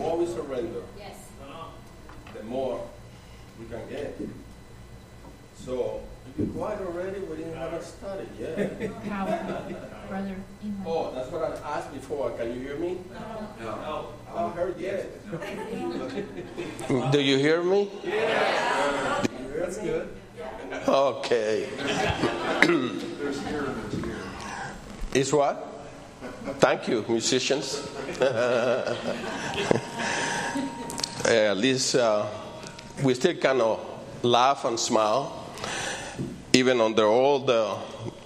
more we surrender, the more we can get. So, if you're quiet already, we didn't have a study yet. Brother. Oh, that's what I asked before. Can you hear me? No. I haven't heard yet. Do you hear me? Yeah. Do you hear That's me? good. Okay. There's here and there's here. Is what? Thank you, musicians. At least we still kind of laugh and smile, even under all the,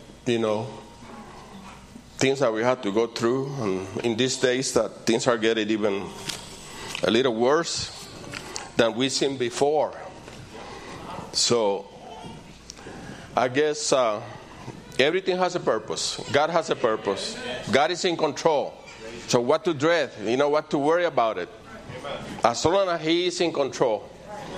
things that we had to go through. And in these days that things are getting even a little worse than we've seen before. So I guess everything has a purpose. God has a purpose. God is in control. So what to dread? What to worry about it. As long as He is in control,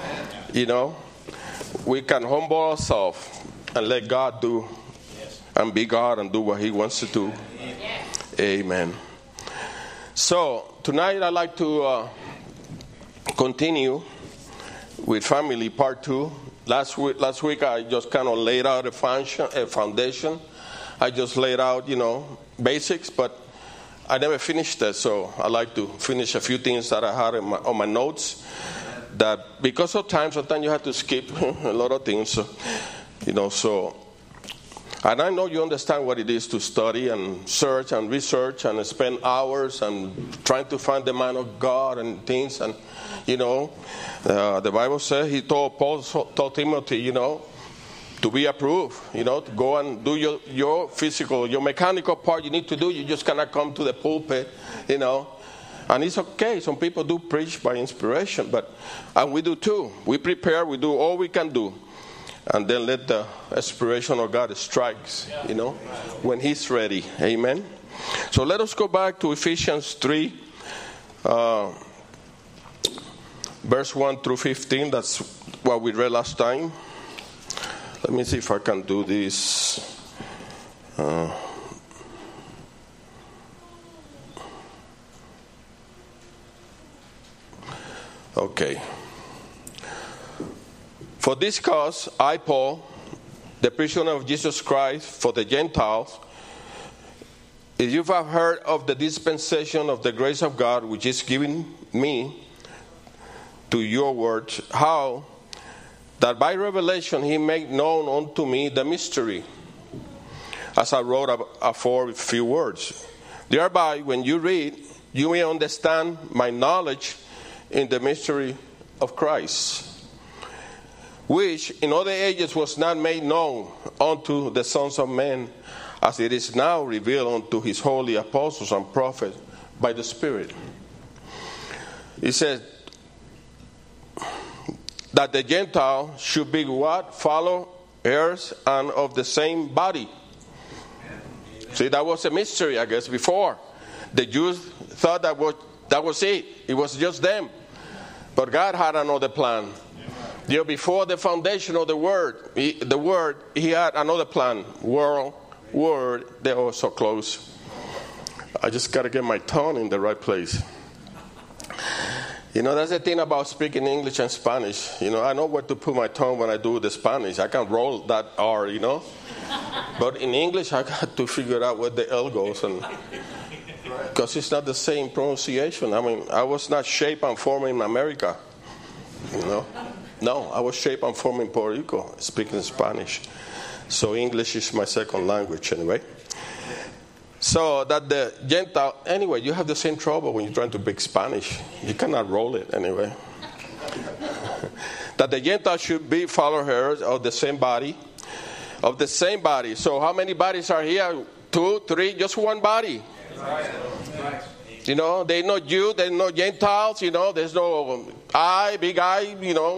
we can humble ourselves and let God do and be God and do what He wants to do. Amen. So tonight I'd like to continue with family part 2. Last week I just kind of laid out a foundation. I just laid out, basics, but I never finished it. So I like to finish a few things that I had on my notes. That because of time, sometimes you have to skip a lot of things. So. And I know you understand what it is to study and search and research and spend hours and trying to find the man of God and things. And, the Bible says Paul told Timothy, to be approved, to go and do your physical, your mechanical part you need to do. You just cannot come to the pulpit, And it's okay. Some people do preach by inspiration, and we do too. We prepare, we do all we can do. And then let the inspiration of God strikes, when He's ready. Amen. So let us go back to Ephesians 3, verse 1 through 15. That's what we read last time. Let me see if I can do this. Okay. For this cause, I, Paul, the prisoner of Jesus Christ for the Gentiles, if you have heard of the dispensation of the grace of God, which is given me to your words, how that by revelation He made known unto me the mystery, as I wrote afore a few words. Thereby, when you read, you may understand my knowledge in the mystery of Christ, which in other ages was not made known unto the sons of men, as it is now revealed unto His holy apostles and prophets by the Spirit. He says that the Gentile should be what? Follow heirs and of the same body. See, that was a mystery, I guess, before. The Jews thought that was it. It was just them. But God had another plan. Before the foundation of the Word, He had another plan. Word, they're all so close. I just got to get my tongue in the right place. That's the thing about speaking English and Spanish. I know where to put my tongue when I do the Spanish. I can roll that R, But in English, I got to figure out where the L goes. Because it's not the same pronunciation. I mean, I was not shaped and formed in America, No, I was shaped and formed in Puerto Rico, speaking Spanish. So English is my second language anyway. So that the Gentile, anyway, you have the same trouble when you're trying to speak Spanish. You cannot roll it anyway. That the Gentile should be followers of the same body. Of the same body. So how many bodies are here? 2, 3, just one body. There's no Jew, there's no Gentiles, there's no I, big I,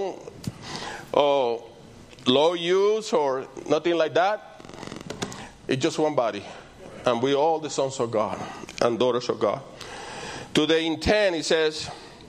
or low U's or nothing like that. It's just one body. And we all the sons of God and daughters of God. To the intent, it says,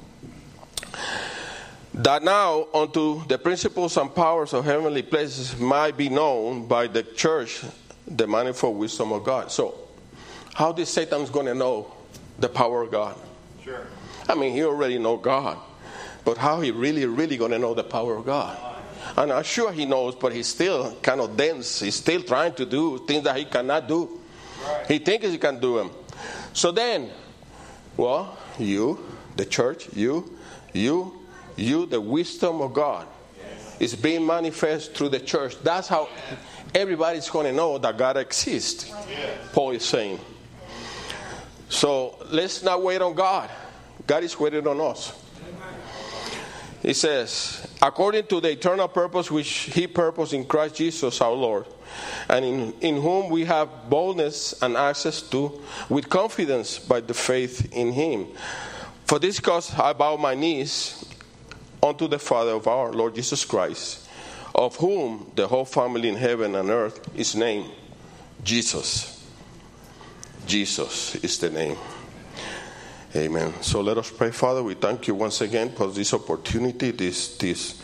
that now unto the principles and powers of heavenly places might be known by the church the manifold wisdom of God. So, how is Satan going to know the power of God? Sure. I mean, he already know God. But how he really going to know the power of God? And I'm sure he knows, but he's still kind of dense. He's still trying to do things that he cannot do. Right. He thinks he can do them. So then, well, you, the church, you, the wisdom of God is being manifest through the church. That's how everybody's going to know that God exists, Paul is saying. So let's not wait on God. God is waiting on us. He says, according to the eternal purpose which he purposed in Christ Jesus our Lord, and in whom we have boldness and access to with confidence by the faith in him. For this cause I bow my knees unto the Father of our Lord Jesus Christ, of whom the whole family in heaven and earth is named Jesus. Jesus is the name. Amen. So let us pray. Father, we thank you once again for this opportunity, this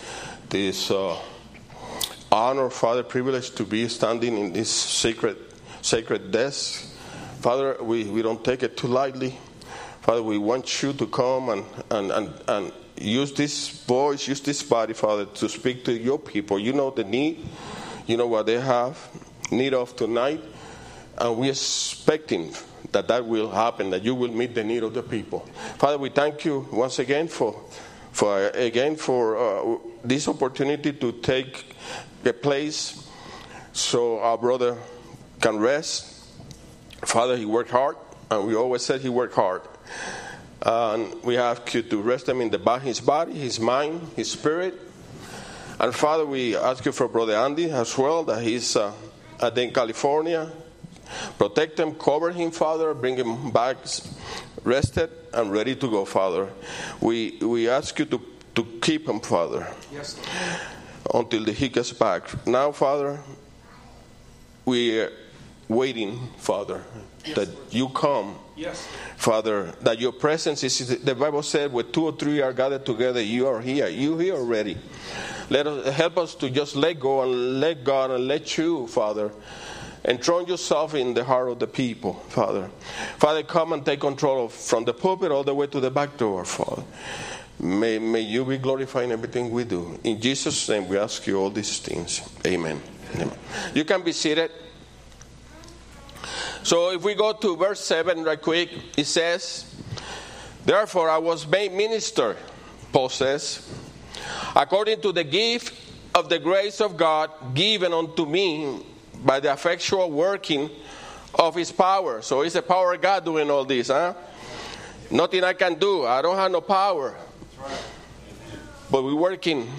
honor, Father, privilege to be standing in this sacred desk. Father, we don't take it too lightly. Father, we want you to come and use this voice, use this body, Father, to speak to your people. You know the need. You know what they have need of tonight. And we're expecting that will happen, that you will meet the need of the people. Father, we thank you once again for this opportunity to take a place so our brother can rest. Father, he worked hard, and we always said he worked hard. And we ask you to rest him in his body, his mind, his spirit. And Father, we ask you for Brother Andy as well, that he's in California. Protect him, cover him, Father, bring him back rested and ready to go, Father. We ask you to keep him, Father, yes, until he gets back. Now, Father, we are waiting, Father, yes, that you come, yes, Father, that your presence is, the Bible said, where 2 or 3 are gathered together, you are here. You here already. Help us to just let go and let God and let you, Father, enthrone yourself in the heart of the people, Father. Father, come and take control from the pulpit all the way to the back door, Father. May you be glorified in everything we do. In Jesus' name we ask you all these things. Amen. Amen. You can be seated. So if we go to verse 7 right quick, it says, therefore I was made minister, Paul says, according to the gift of the grace of God given unto me by the effectual working of his power. So it's the power of God doing all this, huh? Nothing I can do. I don't have no power. But we're working,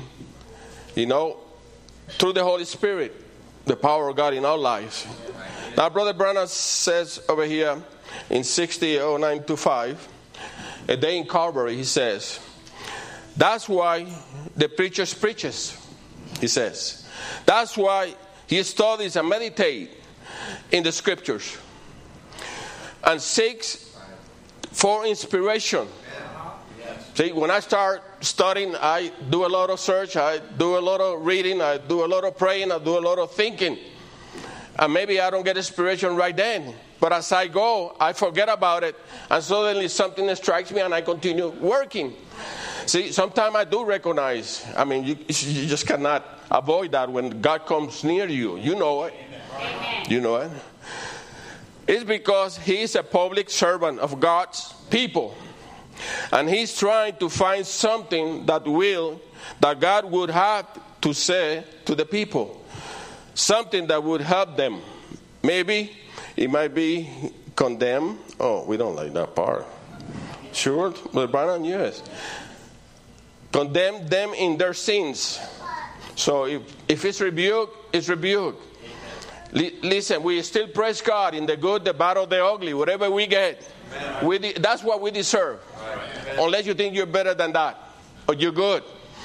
through the Holy Spirit, the power of God in our lives. Now, Brother Branham says over here in 600925, a day in Calvary, he says, that's why the preacher preaches, he says. That's why he studies and meditates in the scriptures and seeks for inspiration. See, when I start studying, I do a lot of search, I do a lot of reading, I do a lot of praying, I do a lot of thinking. And maybe I don't get inspiration right then. But as I go, I forget about it. And suddenly something strikes me and I continue working. See, sometimes I do recognize. I mean, you just cannot avoid that when God comes near you. You know it. Amen. You know it. It's because he is a public servant of God's people. And he's trying to find something that God would have to say to the people. Something that would help them. Maybe it might be condemn. Oh, we don't like that part. Sure, but Branham, yes. Condemn them in their sins. So if it's rebuke, it's rebuke. Listen, we still praise God in the good, the bad, or the ugly. Whatever we get, that's what we deserve. Right. Unless you think you're better than that, or you're good.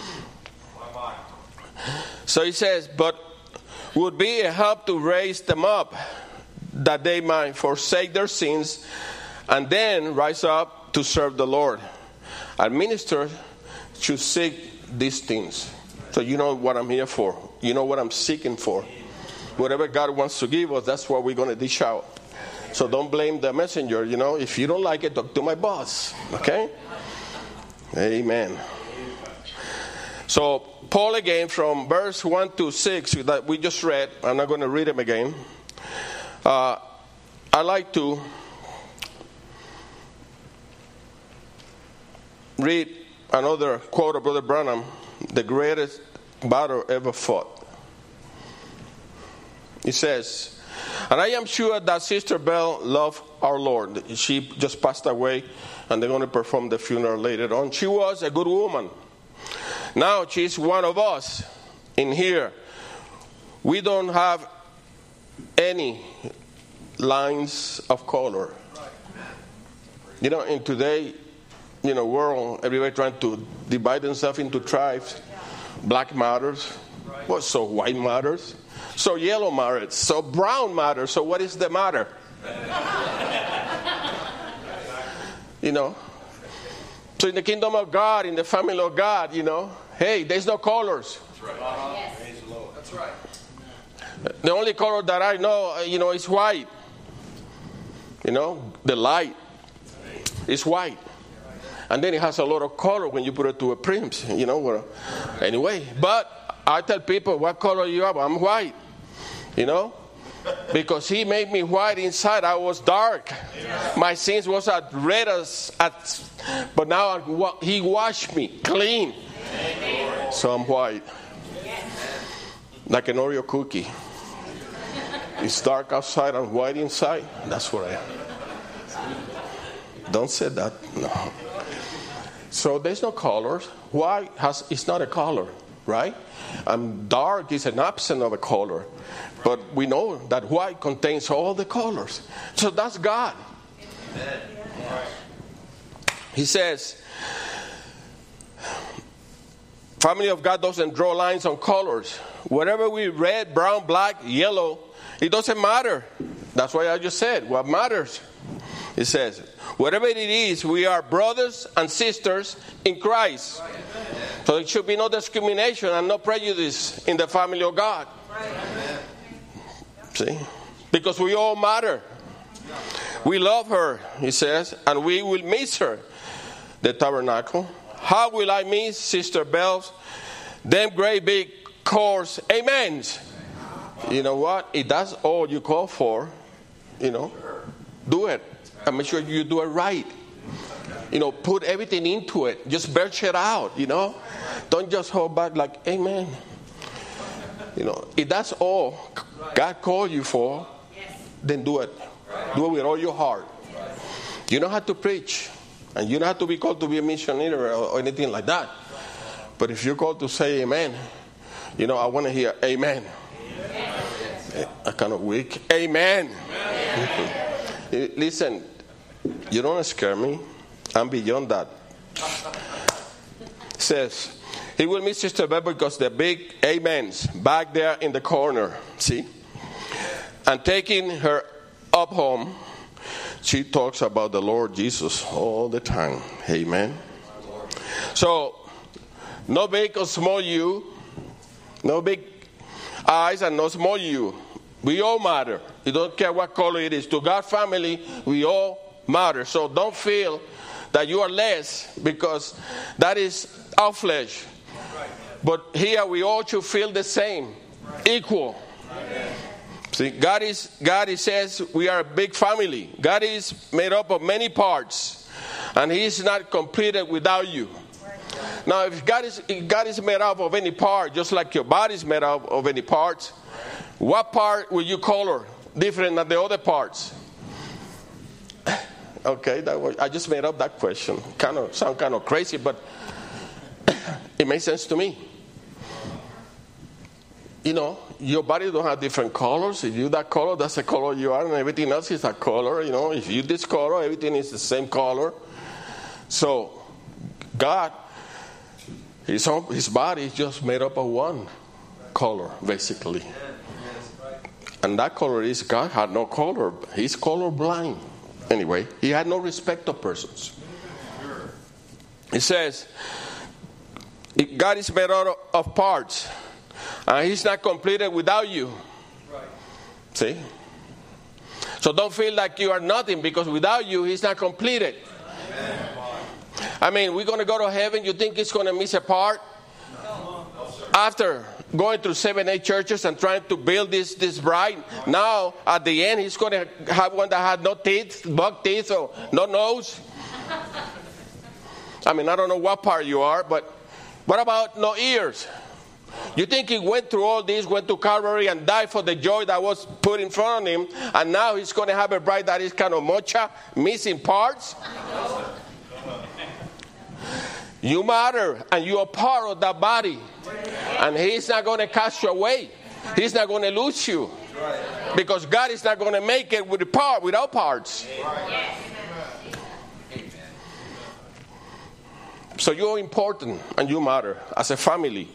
So he says, but would be a help to raise them up, that they might forsake their sins, and then rise up to serve the Lord. A minister should seek these things. So you know what I'm here for. You know what I'm seeking for. Whatever God wants to give us, that's what we're going to dish out. So don't blame the messenger. If you don't like it, talk to my boss. Okay? Amen. So, Paul again from verse 1 to 6 that we just read. I'm not going to read them again. I like to read another quote of Brother Branham, the greatest battle ever fought. He says, and I am sure that Sister Bell loved our Lord. She just passed away, and they're going to perform the funeral later on. She was a good woman. Now she's one of us in here. We don't have any lines of color. You know, in today, world, everybody trying to divide themselves into tribes. Black matters. Well, so white matters. So yellow matters. So brown matters. So what is the matter? So in the kingdom of God, in the family of God, hey, there's no colors. That's right. Yes. That's right. The only color that I know, is white. The light is white. And then it has a lot of color when you put it to a Prince, Anyway, but I tell people, what color you are? I'm white, Because he made me white inside. I was dark. My sins was as red but now he washed me clean. So I'm white. Like an Oreo cookie. It's dark outside and white inside. That's what I am. Don't say that. No. So there's no colors. White it's not a color, right? And dark is an absence of a color. But we know that white contains all the colors. So that's God. Amen. He says, family of God doesn't draw lines on colors. Whatever we red, brown, black, yellow, it doesn't matter. That's why I just said, what matters? It says, whatever it is, we are brothers and sisters in Christ. So there should be no discrimination and no prejudice in the family of God. See? Because we all matter. We love her, he says, and we will miss her. The tabernacle. How will I miss Sister Bell's them great big chorus amens? You know what? If that's all you call for, do it. And make sure you do it right. Put everything into it. Just belch it out, Don't just hold back like, amen. If that's all God called you for, then do it. Do it with all your heart. You don't have to preach. And you don't have to be called to be a missionary or anything like that. But if you're called to say amen, I want to hear amen. I'm kind of weak. Amen. Listen, you don't scare me. I'm beyond that. It says, he will miss Sister Bell because the big amens back there in the corner. See? And taking her up home, she talks about the Lord Jesus all the time. Amen. So, no big or small you. No big eyes and no small you. We all matter. You don't care what color it is. To God's family, we all matter. So don't feel that you are less because that is our flesh. But here we all should feel the same, equal. See, God says we are a big family. God is made up of many parts, and He is not completed without you. Now, if God is made up of any part, just like your body is made up of any parts, what part will you color different than the other parts? Okay, I just made up that question. Sound kind of crazy, but it makes sense to me. Your body don't have different colors. If you that color, that's the color you are, and everything else is that color. If you this color, everything is the same color. So, God, His body is just made up of one color, basically. And that color is God had no color. He's color blind. Anyway, He had no respect of persons. It says, God is made out of parts. And He's not completed without you. See? So don't feel like you are nothing because without you, He's not completed. I mean, we're going to go to heaven. You think it's going to miss a part? After going through 7-8 churches and trying to build this bride, now at the end he's going to have one that had no teeth, buck teeth, or no nose. I mean, I don't know what part you are, but what about no ears? You think he went through all this, went to Calvary and died for the joy that was put in front of him, and now he's going to have a bride that is kind of mocha, missing parts? You matter, and you are part of that body. And he's not going to cast you away. He's not going to lose you. Because God is not going to make it without parts. So you're important and you matter as a family.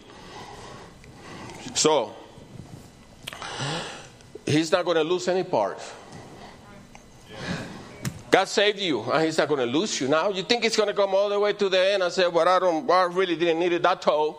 So he's not going to lose any parts. God saved you, and he's not going to lose you. Now, you think he's going to come all the way to the end and say, well, I really didn't need that toe.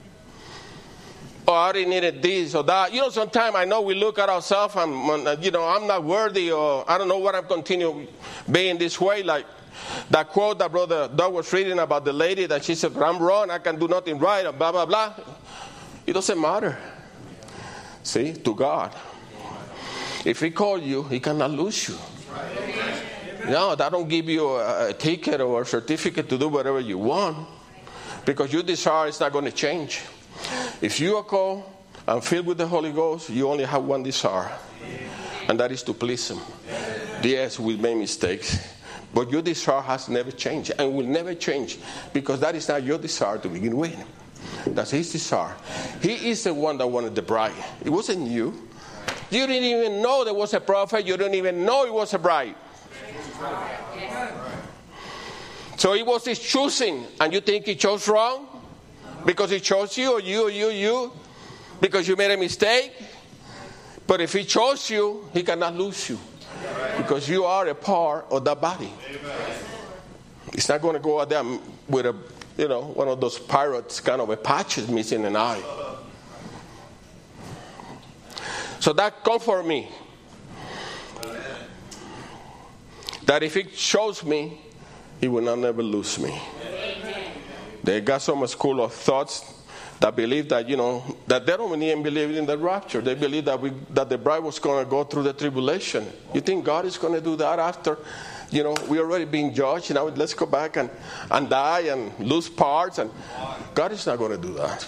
Or I didn't need this or that. You know, sometimes I know we look at ourselves and, I'm not worthy, or I don't know what I'm continuing being this way. Like that quote that Brother Doug was reading about the lady that she said, I'm wrong, I can do nothing right, and blah, blah, blah. It doesn't matter. See, to God. If he called you, he cannot lose you. No, that don't give you a ticket or a certificate to do whatever you want, because your desire is not going to change. If you are called and filled with the Holy Ghost, you only have one desire, and that is to please him. Yes, we make mistakes, but your desire has never changed and will never change, because that is not your desire to begin with. That's his desire. He is the one that wanted the bride. It wasn't you. You didn't even know there was a prophet. You didn't even know it was a bride. So it was his choosing, and you think he chose wrong because he chose you, or you because you made a mistake. But if he chose you, he cannot lose you, because you are a part of that body. It's not going to go out there with one of those pirates kind of a patches missing an eye. So that comforts me, that if he chose me, he will not never lose me. Amen. They got some school of thoughts that believe that, that they don't even believe in the rapture. They believe that the bride was going to go through the tribulation. You think God is going to do that after, we already being judged. Now let's go back and die and lose parts. And God is not going to do that.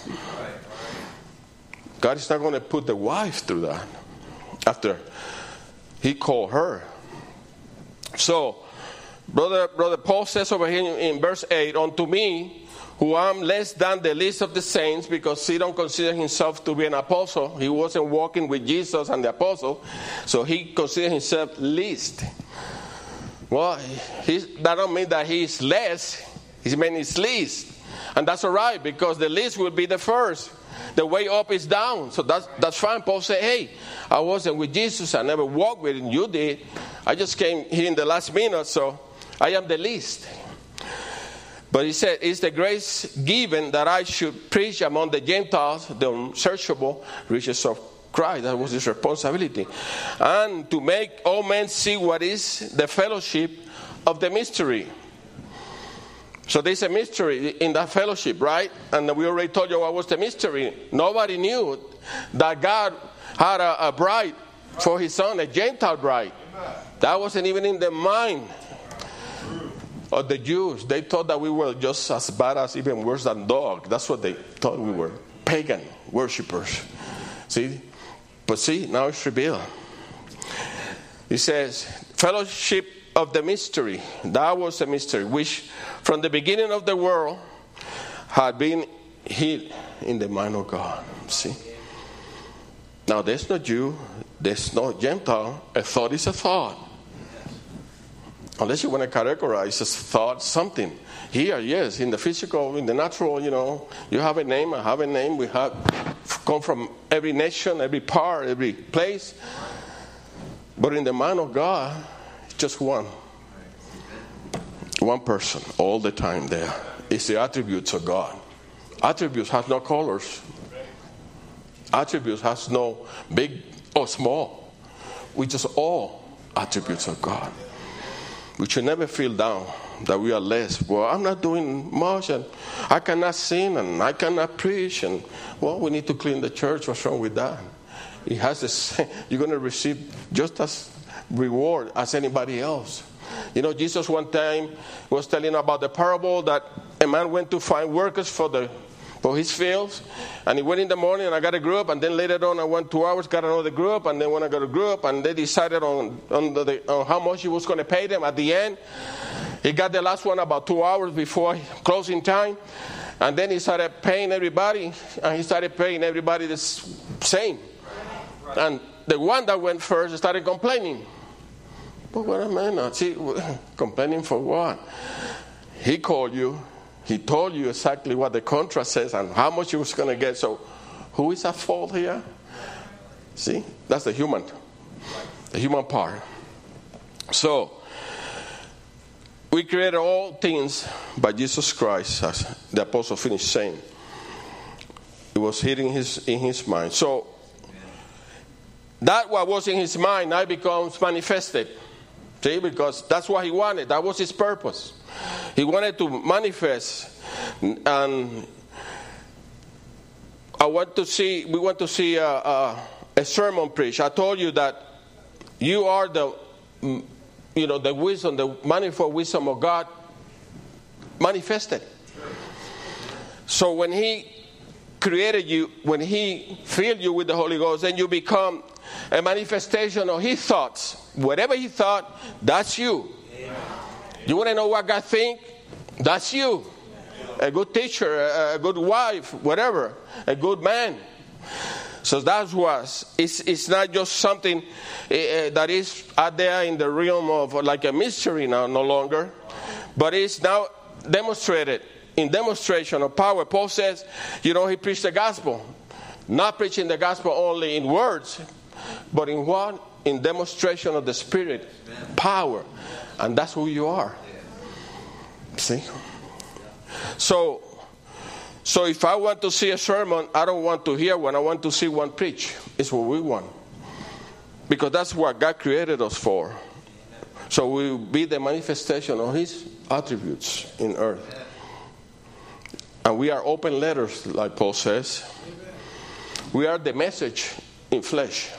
God is not going to put the wife through that after he called her. So, Brother Paul says over here in verse 8, unto me, who am less than the least of the saints, because he don't consider himself to be an apostle. He wasn't walking with Jesus and the apostle, so he considered himself least. Well, that don't mean that he is less. He means he's least. And that's all right, because the least will be the first. The way up is down. So that's fine. Paul said, hey, I wasn't with Jesus. I never walked with him. You did. I just came here in the last minute, so I am the least. But he said, it's the grace given that I should preach among the Gentiles the unsearchable riches of Christ. That was his responsibility. And to make all men see what is the fellowship of the mystery. So there's a mystery in that fellowship, right? And we already told you what was the mystery. Nobody knew that God had a bride for his son, a Gentile bride. That wasn't even in the mind of the Jews. They thought that we were just as bad as, even worse than dogs. That's what they thought we were. Pagan worshippers. See? But see, now it's revealed. It says, fellowship of the mystery. That was a mystery which from the beginning of the world had been hid in the mind of God. See? Now there's no Jew, there's no Gentile. A thought is a thought. Unless you want to categorize a thought something. Here, yes, in the physical, in the natural, you have a name, I have a name. We have come from every nation, every part, every place. But in the mind of God, just one person all the time there. It's the attributes of God. Attributes have no colors. Attributes has no big or small. We just all attributes of God. We should never feel down that we are less. Well, I'm not doing much, and I cannot sing, and I cannot preach. And well, we need to clean the church. What's wrong with that? It has the same, you're going to receive just as reward as anybody else. You know, Jesus one time was telling about the parable that a man went to find workers for his fields, and he went in the morning and I got a group, and then later on I went 2 hours, got another group, and then when I got a group, and they decided on how much he was going to pay them. At the end, he got the last one about 2 hours before closing time, and then he started paying everybody, and he started paying everybody the same. And the one that went first started complaining. But wait a minute, see, complaining for what? He called you. He told you exactly what the contract says and how much he was going to get. So who is at fault here? See, that's the human part. So we created all things by Jesus Christ, as the apostle finished saying. It was hidden in his mind. So that what was in his mind now becomes manifested. See, because that's what he wanted. That was his purpose. He wanted to manifest, and we want to see a sermon preached. I told you that you are the wisdom, the manifold wisdom of God manifested. So when he created you, when he filled you with the Holy Ghost, then you become a manifestation of his thoughts. Whatever he thought, that's you. You want to know what God thinks? That's you. A good teacher, a good wife, whatever, a good man. So that was. It's not just something that is out there in the realm of like a mystery now, no longer, but it's now demonstrated in demonstration of power. Paul says, he preached the gospel, not preaching the gospel only in words, but in what? In demonstration of the Spirit, power. And that's who you are. See? So if I want to see a sermon, I don't want to hear one. I want to see one preach. It's what we want. Because that's what God created us for. So we will be the manifestation of his attributes in earth. And we are open letters, like Paul says. We are the message in flesh.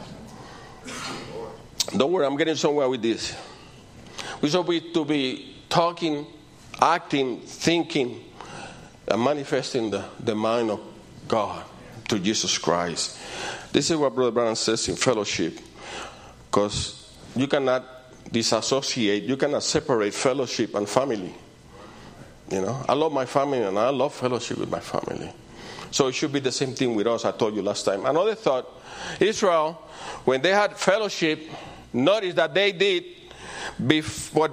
Don't worry, I'm getting somewhere with this. We're supposed to be talking, acting, thinking, and manifesting the mind of God to Jesus Christ. This is what Brother Branham says in fellowship. Because you cannot disassociate, you cannot separate fellowship and family. I love my family and I love fellowship with my family. So it should be the same thing with us, I told you last time. Another thought, Israel, when they had fellowship, notice what they did before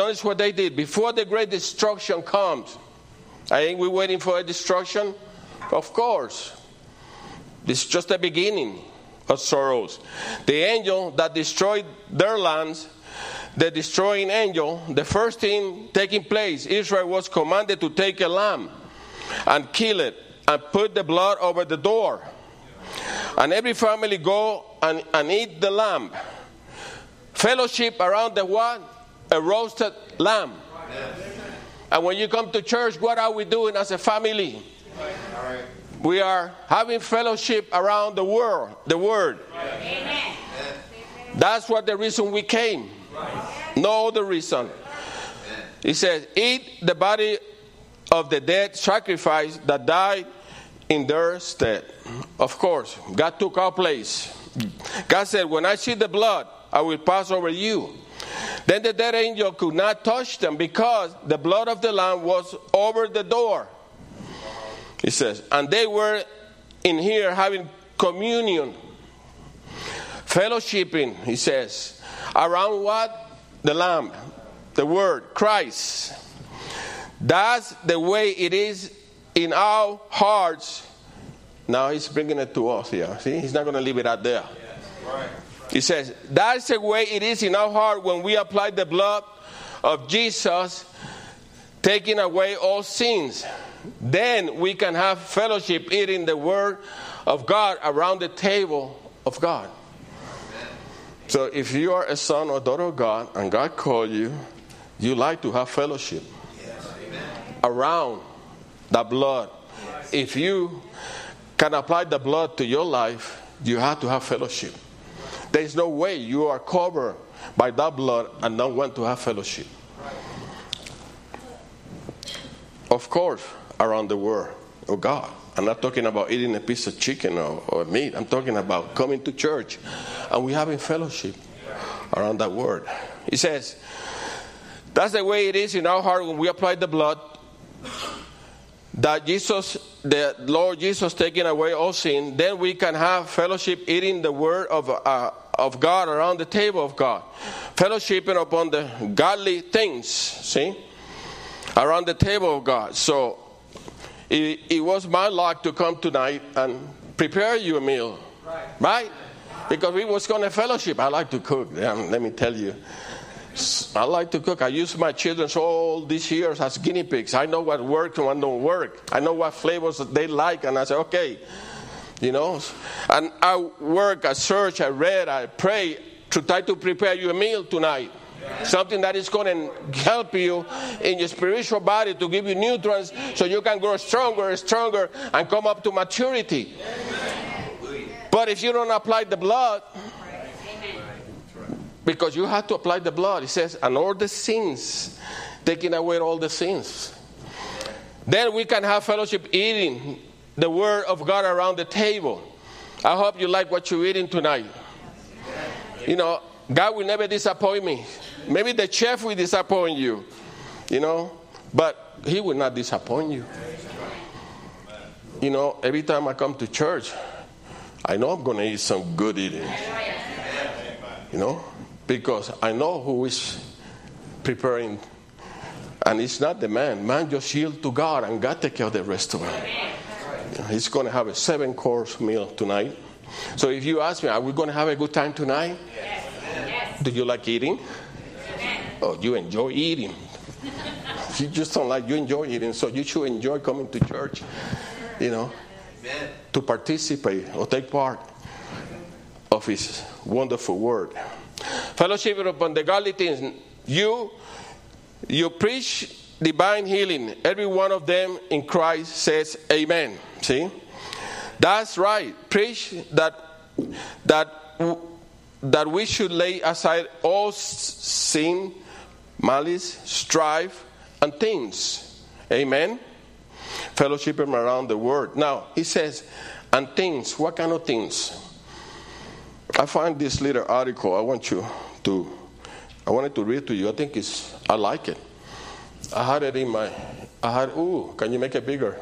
the great destruction comes. I think we're waiting for a destruction. Of course. This is just the beginning of sorrows. The angel that destroyed their lands, the destroying angel, the first thing taking place, Israel was commanded to take a lamb and kill it and put the blood over the door. And every family go and eat the lamb. Fellowship around the what? A roasted lamb. And when you come to church, what are we doing as a family? We are having fellowship around the word. Amen. That's what the reason we came. No other reason. He says, eat the body of the dead sacrifice that died in their stead. Of course, God took our place. God said, when I see the blood, I will pass over you. Then the dead angel could not touch them because the blood of the lamb was over the door. He says, and they were in here having communion, fellowshipping, he says, around what? The lamb, the word, Christ. That's the way it is in our hearts. Now he's bringing it to us here. See, he's not going to leave it out there. Right. He says, that's the way it is in our heart when we apply the blood of Jesus, taking away all sins. Then we can have fellowship eating the word of God around the table of God. So if you are a son or daughter of God and God called you, You like to have fellowship around the blood. If you can apply the blood to your life, you have to have fellowship. There is no way you are covered by that blood and don't want to have fellowship. Of course, around the word of God. I'm not talking about eating a piece of chicken or meat. I'm talking about coming to church and we having fellowship around that word. He says, that's the way it is in our heart when we apply the blood. That Jesus, the Lord Jesus taking away all sin, then we can have fellowship eating the word of God around the table of God. Fellowshipping upon the godly things, see? Around the table of God. So, it was my luck to come tonight and prepare you a meal. Right? Because we was going to fellowship. I like to cook, let me tell you. I like to cook. I use my children all these years as guinea pigs. I know what works and what don't work. I know what flavors they like, and I say, okay, you know. And I work, I search, I read, I pray to try to prepare you a meal tonight. Something that is going to help you in your spiritual body to give you nutrients so you can grow stronger and stronger and come up to maturity. But if you don't apply the blood, because you have to apply the blood. It says, and all the sins, taking away all the sins. Then we can have fellowship eating the word of God around the table. I hope you like what you're eating tonight. You know, God will never disappoint me. Maybe the chef will disappoint you, you know, but he will not disappoint you. You know, every time I come to church, I know I'm going to eat some good eating. You know? Because I know who is preparing. And it's not the man. Man just yield to God and God take care of the rest of it. He's going to have a 7-course meal tonight. So if you ask me, are we going to have a good time tonight? Yes. Do you like eating? Oh, you enjoy eating. You just don't like, you enjoy eating. So you should enjoy coming to church, you know, to participate or take part of his wonderful word. Fellowship upon the godly things. You preach divine healing. Every one of them in Christ says amen. See? That's right. Preach that we should lay aside all sin, malice, strife, and things. Amen? Fellowship around the word. Now, he says, and things. What kind of things? I find this little article. I wanted to read to you. I like it. Can you make it bigger?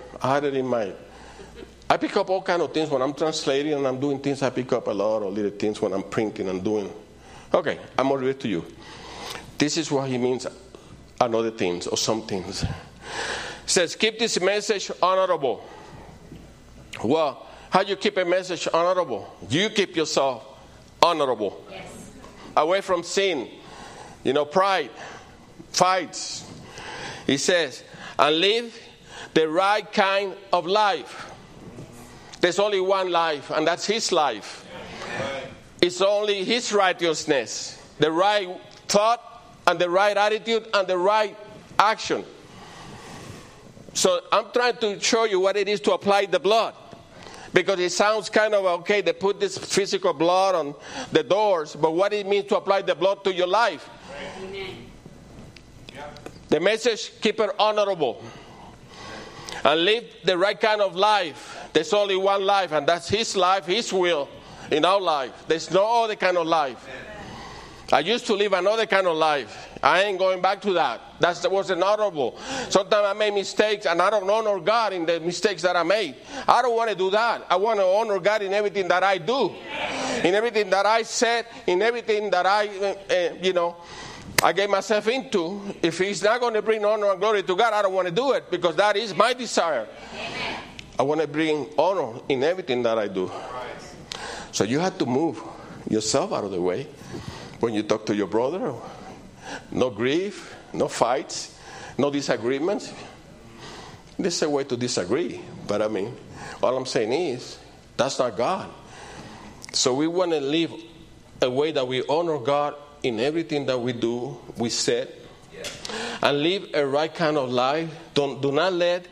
I pick up all kind of things when I'm translating and I'm doing things. I pick up a lot of little things when I'm printing and doing. Okay, I'm going to read to you. This is what he means, another things or some things. It says, keep this message honorable. Well, how do you keep a message honorable? You keep yourself honorable. Yes. Away from sin, pride, fights. He says, and live the right kind of life. There's only one life, and that's his life. It's only his righteousness, the right thought and the right attitude and the right action. So I'm trying to show you what it is to apply the blood. Because it sounds kind of okay, they put this physical blood on the doors, but what it means to apply the blood to your life. Amen. The message, keep it honorable. And live the right kind of life. There's only one life, and that's his life, his will in our life. There's no other kind of life. I used to live another kind of life. I ain't going back to that. That wasn't honorable. Sometimes I made mistakes and I don't honor God in the mistakes that I made. I don't want to do that. I want to honor God in everything that I do. In everything that I said, in everything that I gave myself into. If he's not going to bring honor and glory to God, I don't want to do it because that is my desire. I want to bring honor in everything that I do. So you have to move yourself out of the way. When you talk to your brother, no grief, no fights, no disagreements. There's a way to disagree, but all I'm saying is, that's not God. So we want to live a way that we honor God in everything that we do, we said, and live a right kind of life. Do not let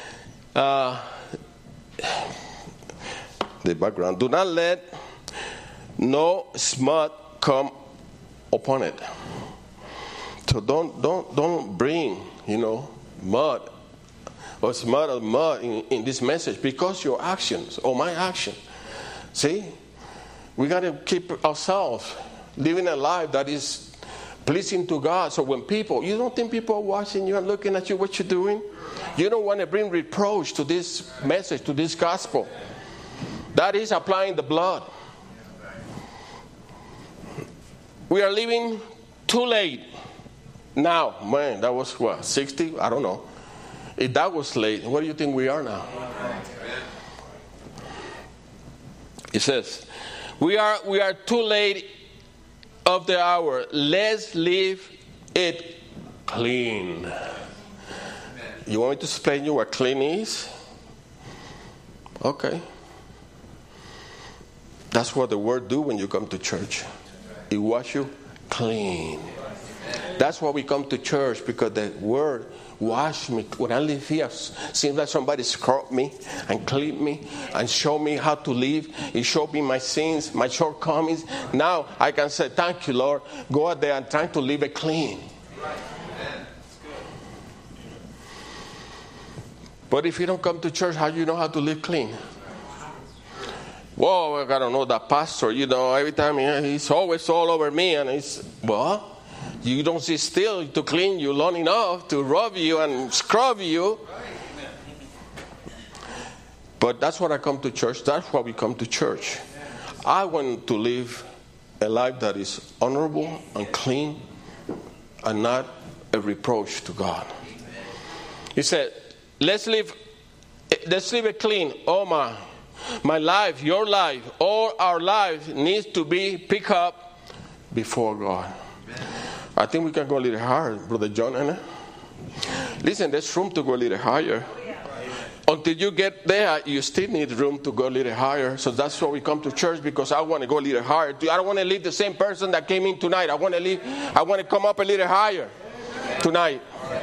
the background. Do not let no smut come upon it. So don't bring mud or smut or mud in this message, because your actions or my action. See, we got to keep ourselves living a life that is pleasing to God. So when you don't think people are watching you and looking at you, what you're doing? You don't want to bring reproach to this message, to this gospel. That is applying the blood. We are living too late now. Man, that was 60? I don't know. If that was late, what do you think we are now? It says, we are too late of the hour. Let's leave it clean. You want me to explain you what clean is? Okay. That's what the word do when you come to church. It wash you clean. That's why we come to church, because the word wash me. When I live here, seems like somebody scrub me and clean me and show me how to live. It showed me my sins, my shortcomings. Now I can say, thank you, Lord. Go out there and try to live it clean. But if you don't come to church, how do you know how to live clean? Whoa, I don't know that pastor, every time he's always all over me, and you don't sit still to clean you long enough to rub you and scrub you. But that's what I come to church. That's why we come to church. I want to live a life that is honorable and clean and not a reproach to God. He said, let's live it clean. Oh my life, your life, all our life needs to be picked up before God. I think we can go a little higher, Brother John. Anna. Listen, there's room to go a little higher. Until you get there, you still need room to go a little higher. So that's why we come to church, because I want to go a little higher. I don't want to leave the same person that came in tonight. I want to come up a little higher tonight.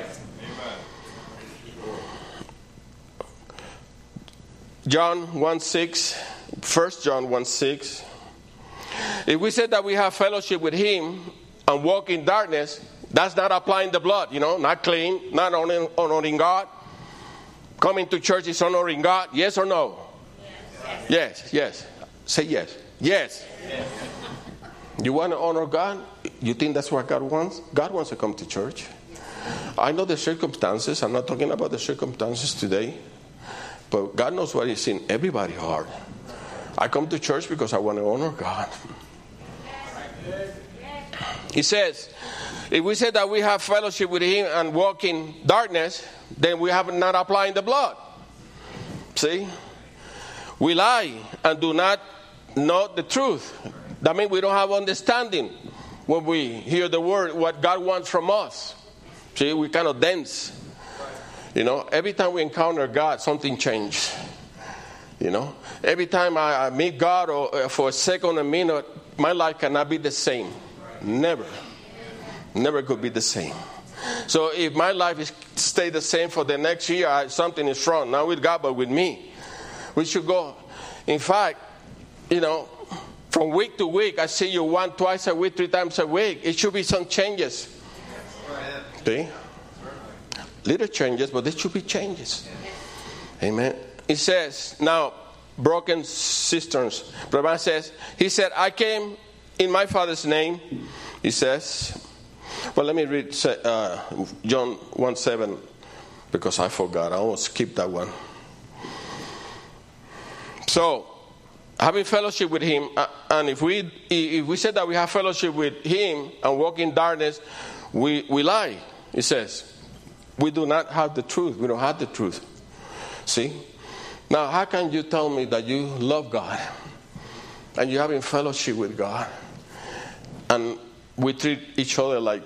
John 1:6, 1 John 1:6. If we said that we have fellowship with Him and walk in darkness, that's not applying the blood, not clean, not honoring God. Coming to church is honoring God, yes or no? Yes. Say yes. Yes. You want to honor God? You think that's what God wants? God wants to come to church. I know the circumstances. I'm not talking about the circumstances today. But God knows what is in everybody's heart. I come to church because I want to honor God. He says, if we say that we have fellowship with Him and walk in darkness, then we have not applying the blood. See? We lie and do not know the truth. That means we don't have understanding when we hear the word, what God wants from us. See, we kind of dense. Every time we encounter God, something changes. Every time I meet God or for a second, a minute, my life cannot be the same. Never could be the same. So if my life stay the same for the next year, something is wrong. Not with God, but with me. We should go. In fact, from week to week, I see you twice a week, 3 times a week. It should be some changes. See? Little changes, but there should be changes. Amen. It says, now, broken cisterns. Brother says, he said, I came in my Father's name. He says, well, let me read John 1:7, because I forgot. I almost skipped that one. So, having fellowship with Him, and if we said that we have fellowship with Him and walk in darkness, we lie. It says, we do not have the truth. We don't have the truth. See? Now, how can you tell me that you love God and you're having fellowship with God and we treat each other like,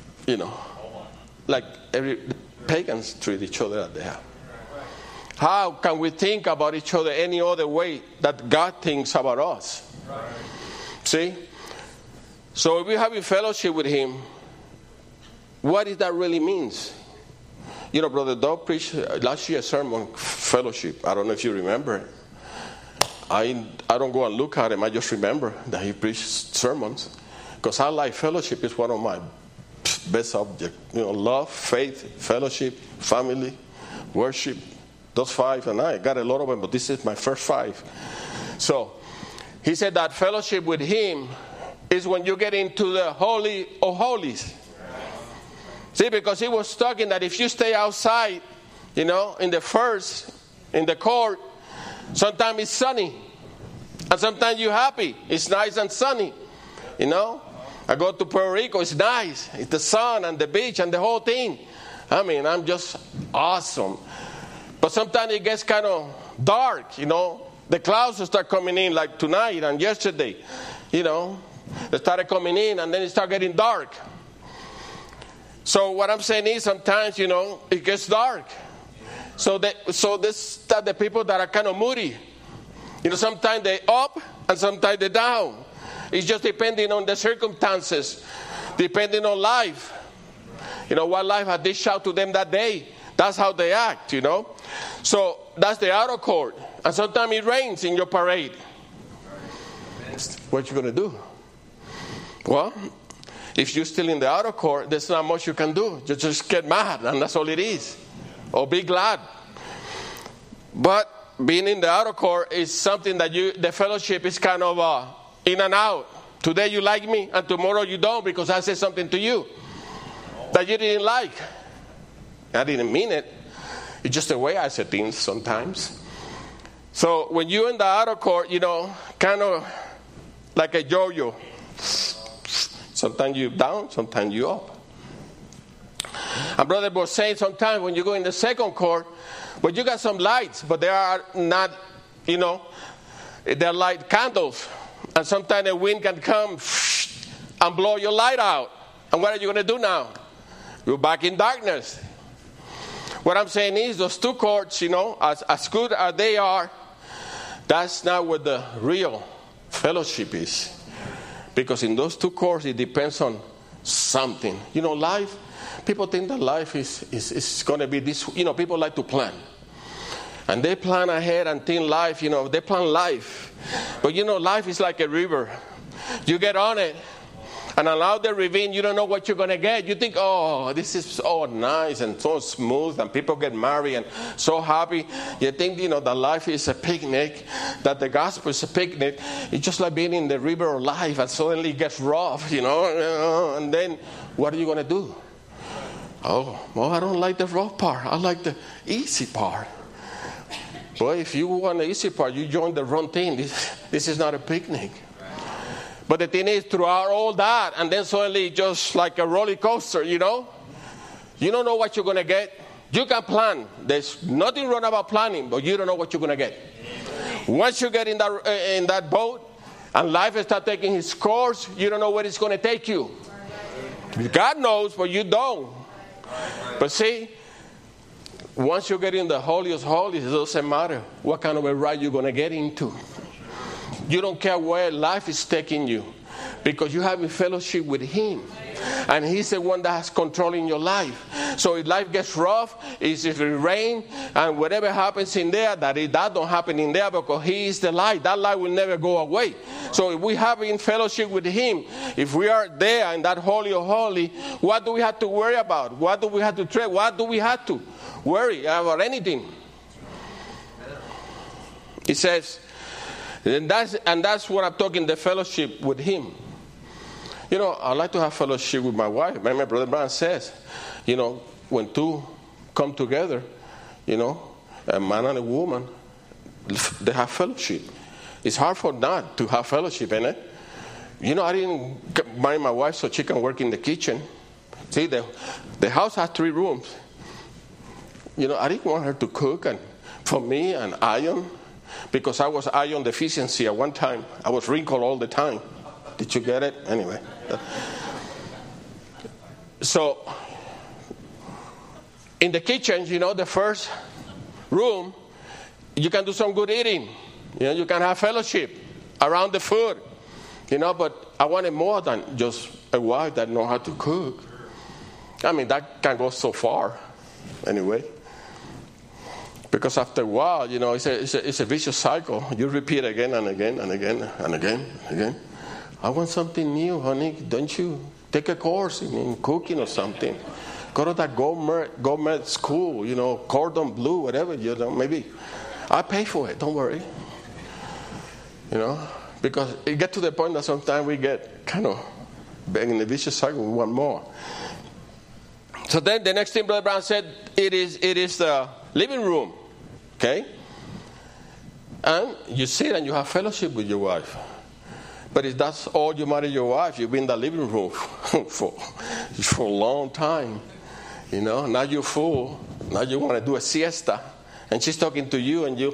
like every pagans treat each other at the house? How can we think about each other any other way that God thinks about us? See? So if we're having fellowship with Him, what does that really means? You know, Brother Doug preached last year a sermon, fellowship. I don't know if you remember it. I don't go and look at him. I just remember that he preached sermons. Because I like fellowship. It's one of my best subjects. You know, love, faith, fellowship, family, worship. Those 5, and I got a lot of them, but this is my first 5. So, he said that fellowship with him is when you get into the Holy of Holies. See, because he was talking that if you stay outside, you know, in the court, sometimes it's sunny. And sometimes you're happy. It's nice and sunny. You know? I go to Puerto Rico, it's nice. It's the sun and the beach and the whole thing. I mean, I'm just awesome. But sometimes it gets kind of dark, you know. The clouds start coming in like tonight and yesterday. You know, they started coming in and then it started getting dark. So what I'm saying is sometimes, you know, it gets dark. So the people that are kind of moody. You know, sometimes they're up and sometimes they're down. It's just depending on the circumstances, depending on life. You know, what life had dished out to them that day. That's how they act, you know. So that's the outer court. And sometimes it rains in your parade. What you going to do? Well, if you're still in the outer court, there's not much you can do. You just get mad, and that's all it is. Or be glad. But being in the outer court is something that the fellowship is kind of in and out. Today you like me, and tomorrow you don't because I said something to you that you didn't like. I didn't mean it. It's just the way I say things sometimes. So when you're in the outer court, you know, kind of like a yo-yo. Sometimes you're down, sometimes you're up. And Brother was saying sometimes when you go in the second court, well, you got some lights, but they are not, you know, they're like candles. And sometimes the wind can come and blow your light out. And what are you going to do now? You're back in darkness. What I'm saying is those 2 courts, you know, as good as they are, that's not what the real fellowship is. Because in those 2 courts, it depends on something. You know, life, people think that life is going to be this. You know, people like to plan. And they plan ahead and think life, you know, they plan life. But, you know, life is like a river. You get on it. And allow the ravine, you don't know what you're going to get. You think, oh, this is so nice and so smooth, and people get married and so happy. You think, you know, that life is a picnic, that the gospel is a picnic. It's just like being in the river of life, and suddenly it gets rough, you know. And then what are you going to do? Oh, well, I don't like the rough part. I like the easy part. Boy, if you want the easy part, you join the wrong thing. This is not a picnic. But the thing is, throughout all that, and then suddenly just like a roller coaster, you know, you don't know what you're going to get. You can plan. There's nothing wrong about planning, but you don't know what you're going to get. Once you get in that boat, and life starts taking its course, you don't know where it's going to take you. God knows, but you don't. But see, once you get in the holiest holies, it doesn't matter what kind of a ride you're going to get into. You don't care where life is taking you, because you have a fellowship with Him. And He's the one that has control in your life. So if life gets rough, if it rains, and whatever happens in there, that don't happen in there, because He is the light. That light will never go away. So if we have in fellowship with Him, if we are there in that holy of holy, what do we have to worry about? What do we have to tread? What do we have to worry about anything? It says, and that's what I'm talking, the fellowship with Him. You know, I like to have fellowship with my wife. My brother Brian says, you know, when 2 come together, you know, a man and a woman, they have fellowship. It's hard for not to have fellowship, isn't it? You know, I didn't marry my wife so she can work in the kitchen. See, the house has 3 rooms. You know, I didn't want her to cook and for me and iron. Because I was iron deficiency at one time. I was wrinkled all the time. Did you get it? Anyway. So, in the kitchen, you know, the first room, you can do some good eating. You know, you can have fellowship around the food. You know, but I wanted more than just a wife that knows how to cook. I mean, that can go so far anyway. Because after a while, it's a vicious cycle. You repeat again and again and again and again and again. I want something new, honey. Don't you take a course in cooking or something? Go to that gourmet school, cordon bleu, whatever, maybe. I pay for it, don't worry. Because it gets to the point that sometimes we get kind of in the vicious cycle, we want more. So then the next thing Brother Brown said, it is the living room, okay? And you sit and you have fellowship with your wife. But if that's all you marry your wife, you've been in the living room for a long time. Now you're full. Now you want to do a siesta. And she's talking to you and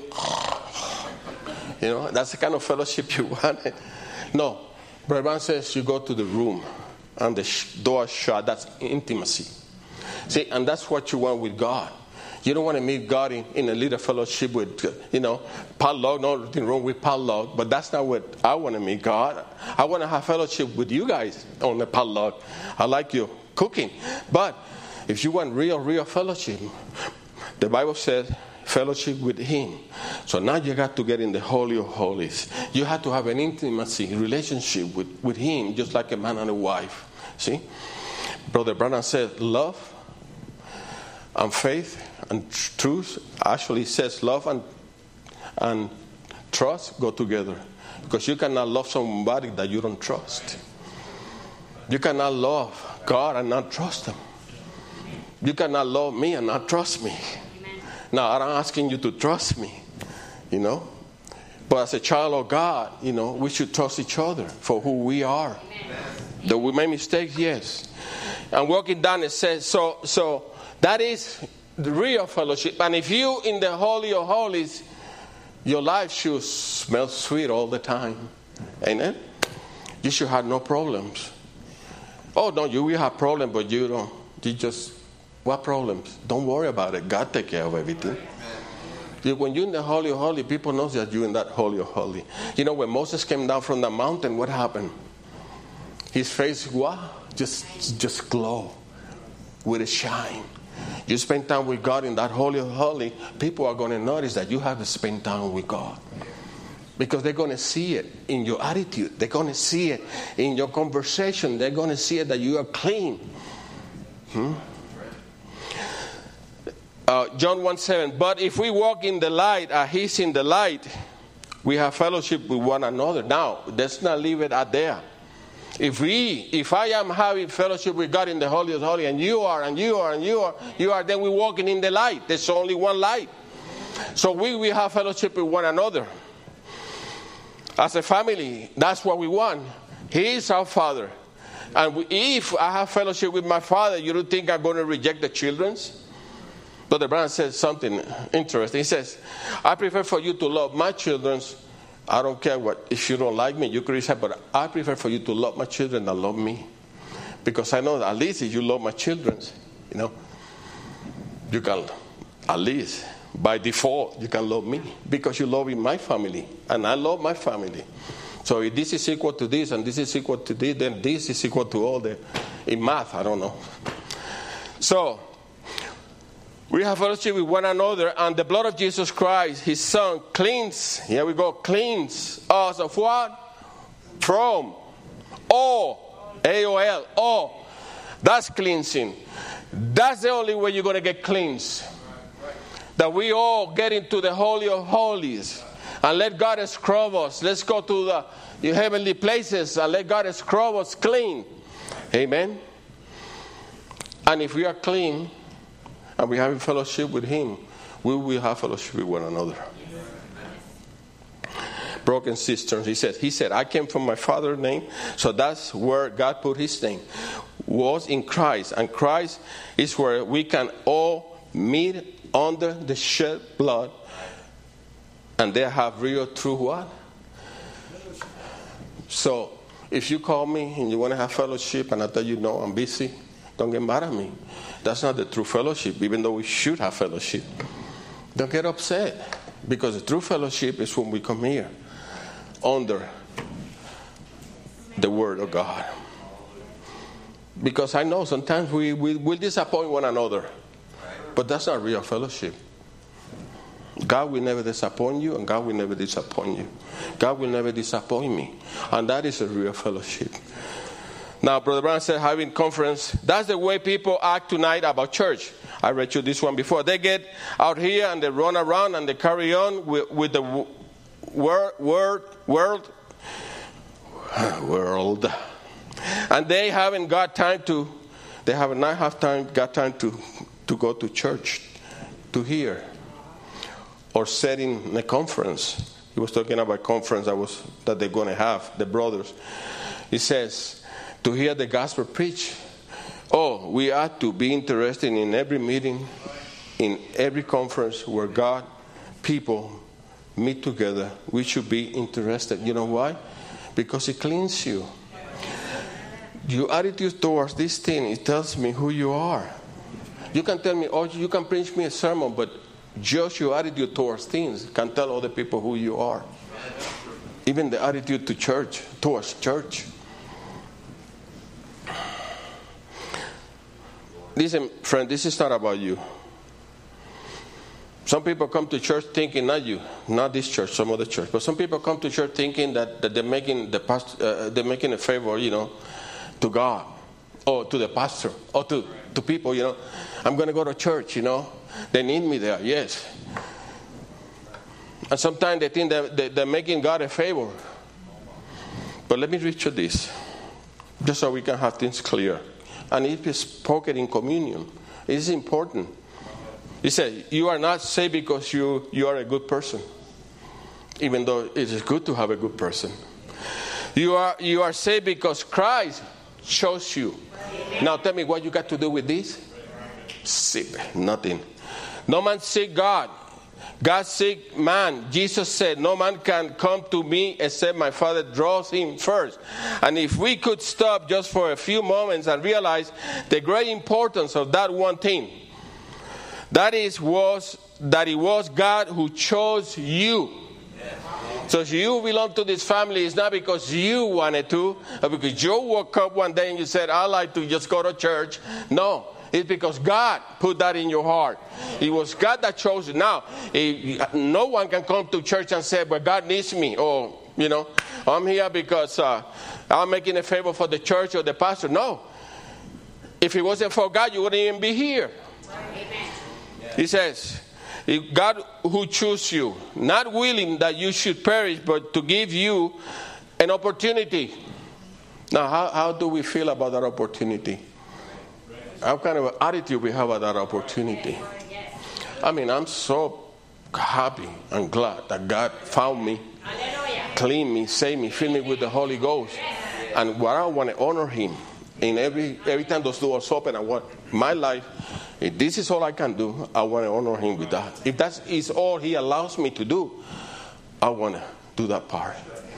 that's the kind of fellowship you want. No. Brother Brown says you go to the room and the door shut. That's intimacy. See, and that's what you want with God. You don't want to meet God in a little fellowship with, padlock. Nothing wrong with padlock, but that's not what I want to meet God. I want to have fellowship with you guys on the padlock. I like your cooking. But if you want real fellowship, the Bible says fellowship with Him. So now you got to get in the Holy of Holies. You have to have an intimacy relationship with Him, just like a man and a wife. See? Brother Branham said love and faith and truth. Actually, it says love and trust go together. Because you cannot love somebody that you don't trust. You cannot love God and not trust Him. You cannot love me and not trust me. Now, I'm not asking you to trust me, But as a child of God, we should trust each other for who we are. Though we make mistakes, yes. And walking down, it says, so that is the real fellowship. And if you in the Holy of Holies, your life should smell sweet all the time. Amen? You should have no problems. Oh, no, you will have problems, but you don't. What problems? Don't worry about it. God take care of everything. When you're in the Holy of Holies, people know that you're in that Holy of Holies. When Moses came down from the mountain, what happened? His face, just glow with a shine. You spend time with God in that Holy of Holies, people are going to notice that you have to spend time with God. Because they're going to see it in your attitude. They're going to see it in your conversation. They're going to see it that you are clean. John 1:7. But if we walk in the light, He's in the light, we have fellowship with one another. Now, let's not leave it at there. If I am having fellowship with God in the Holy of Holies, and you are, then we're walking in the light. There's only one light. So we have fellowship with one another. As a family, that's what we want. He is our Father. And if I have fellowship with my Father, you don't think I'm going to reject the children's? Brother Brown says something interesting. He says, I prefer for you to love my children. I don't care if you don't like me, you can say, but I prefer for you to love my children than love me. Because I know that at least if you love my children, you can, at least by default, you can love me. Because you love in my family, and I love my family. So if this is equal to this, and this is equal to this, then this is equal to all in math, I don't know. So, we have fellowship with one another, and the blood of Jesus Christ, His Son, cleans us of what? From all. A-O-L, all. That's cleansing. That's the only way you're going to get cleansed. That we all get into the Holy of Holies and let God scrub us. Let's go to the heavenly places and let God scrub us clean. Amen. And if we are clean, and we have fellowship with Him, we will have fellowship with one another. Broken cisterns, he said, I came from my Father's name, so that's where God put His name. Was in Christ, and Christ is where we can all meet under the shed blood, and they have real true what? So, if you call me and you want to have fellowship, and I tell you no, I'm busy, don't get mad at me. That's not the true fellowship, even though we should have fellowship. Don't get upset, because the true fellowship is when we come here under the Word of God. Because I know sometimes we'll disappoint one another. But that's not real fellowship. God will never disappoint you, and God will never disappoint you. God will never disappoint me. And that is a real fellowship. Now, Brother Brown said, having conference, that's the way people act tonight about church. I read you this one before. They get out here and they run around and they carry on with the world. And they haven't got time to, got time to go to church, to hear, or sit in a conference. He was talking about a conference that they're going to have, the brothers. He says, to hear the gospel preached. Oh, we ought to be interested in every meeting, in every conference where God, people meet together. We should be interested. You know why? Because it cleans you. Your attitude towards this thing, it tells me who you are. You can tell me, oh, you can preach me a sermon, but just your attitude towards things can tell other people who you are. Even the attitude to church, towards church. Listen, friend, this is not about you. Some people come to church thinking, not you, not this church, some other church, but some people come to church thinking that they're making they're making a favor, to God, or to the pastor, or to people. I'm going to go to church. They need me there. Yes. And sometimes they think that they're making God a favor. But let me read you this, just so we can have things clear. And it is spoken in communion. It is important. He said, you are not saved because you are a good person. Even though it is good to have a good person. You are saved because Christ chose you. Now tell me what you got to do with this? Nothing. No man seek God. God seek man. Jesus said, no man can come to me except my Father draws him first. And if we could stop just for a few moments and realize the great importance of that one thing, that it was God who chose you. So if you belong to this family, it's not because you wanted to, or because you woke up one day and you said, I like to just go to church. No. It's because God put that in your heart. It was God that chose you. Now, no one can come to church and say, but God needs me. Or, I'm here because I'm making a favor for the church or the pastor. No. If it wasn't for God, you wouldn't even be here. Amen. He says, God who chose you, not willing that you should perish, but to give you an opportunity. Now, how do we feel about that opportunity? What kind of attitude we have at that opportunity? I'm so happy and glad that God found me, cleaned me, saved me, filled me with the Holy Ghost. And what I want to honor Him. In every time those doors open, I want my life, if this is all I can do, I want to honor Him with that. If that is all He allows me to do, I want to do that part.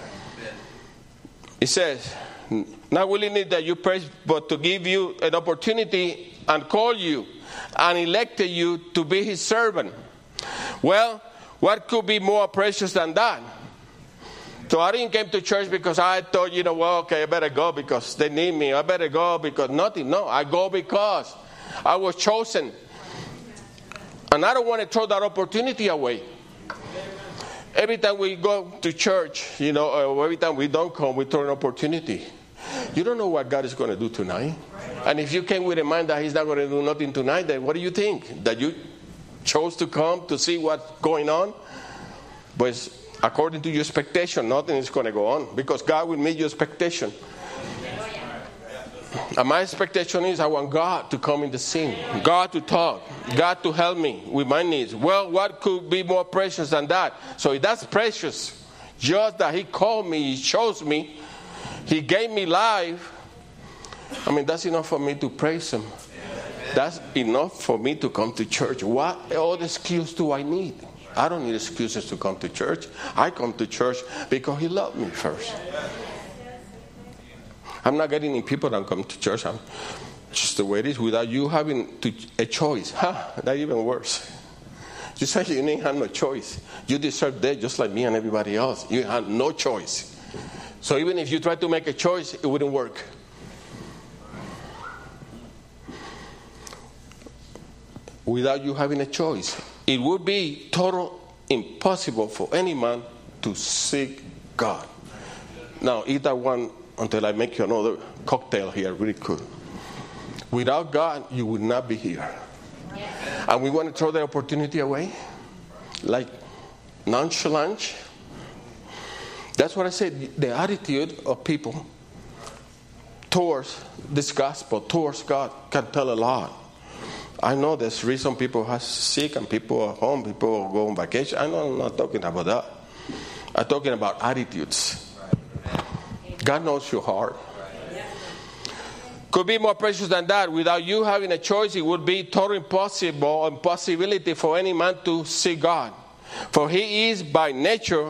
It says, not willingly that you praise, but to give you an opportunity and call you and elected you to be His servant. Well, what could be more precious than that? So I didn't come to church because I thought, okay, I better go because they need me. I better go because nothing. No, I go because I was chosen. And I don't want to throw that opportunity away. Every time we go to church, or every time we don't come, we throw an opportunity. You don't know what God is going to do tonight. And if you came with a mind that He's not going to do nothing tonight, then what do you think? That you chose to come to see what's going on? But according to your expectation, nothing is going to go on. Because God will meet your expectation. And my expectation is I want God to come in the scene. God to talk. God to help me with my needs. Well, what could be more precious than that? So if that's precious, just that He called me, He chose me, He gave me life, that's enough for me to praise Him. That's enough for me to come to church. What other excuse do I need? I don't need excuses to come to church. I come to church because He loved me first. I'm not getting any people that come to church. I'm just the way it is without you having a choice. That's even worse. You say you didn't have no choice. You deserve death just like me and everybody else. You had no choice. So even if you try to make a choice, it wouldn't work. without you having a choice. It would be total impossible for any man to seek God. Now, eat that one until I make you another cocktail here, really cool. Without God, you would not be here. And we want to throw the opportunity away? Like nonchalant? That's what I said. The attitude of people towards this gospel, towards God, can tell a lot. I know there's reason people are sick and people are home, people go on vacation. I'm not talking about that. I'm talking about attitudes. God knows your heart. Could be more precious than that. Without you having a choice, it would be totally impossibility for any man to see God. For he is by nature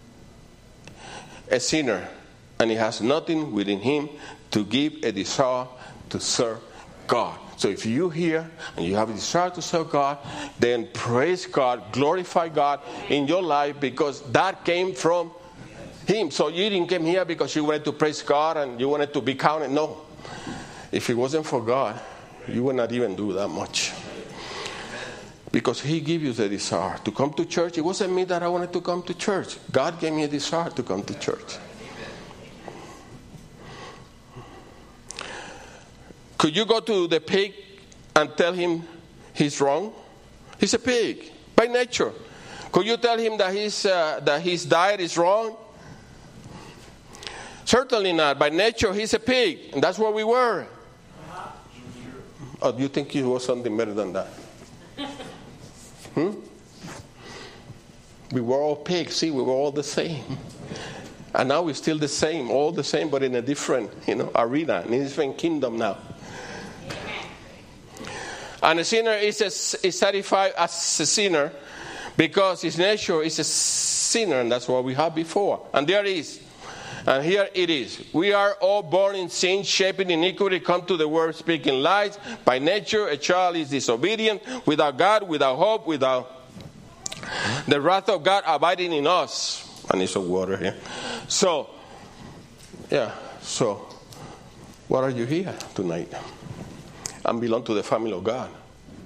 a sinner, and he has nothing within him to give a desire to serve God. So if you here and you have a desire to serve God, then praise God, glorify God in your life, because that came from him. So you didn't come here because you wanted to praise God and you wanted to be counted. No. If it wasn't for God, you would not even do that much. Because he gave you the desire to come to church. It wasn't me that I wanted to come to church. God gave me a desire to come to church. Could you go to the pig and tell him he's wrong? He's a pig by nature. Could you tell him that his diet is wrong? Certainly not. By nature, he's a pig, and that's what we were. Or do you think he was something better than that? We were all pigs. See, we were all the same. And now we're still the same, all the same, but in a different, arena, in a different kingdom now. And a sinner is satisfied as a sinner because his nature is a sinner, and that's what we had before. And there it is. And here it is. We are all born in sin, shaping iniquity, come to the world speaking lies. By nature, a child is disobedient, without God, without hope, without the wrath of God abiding in us. I need some water here. So, what are you here tonight? And belong to the family of God.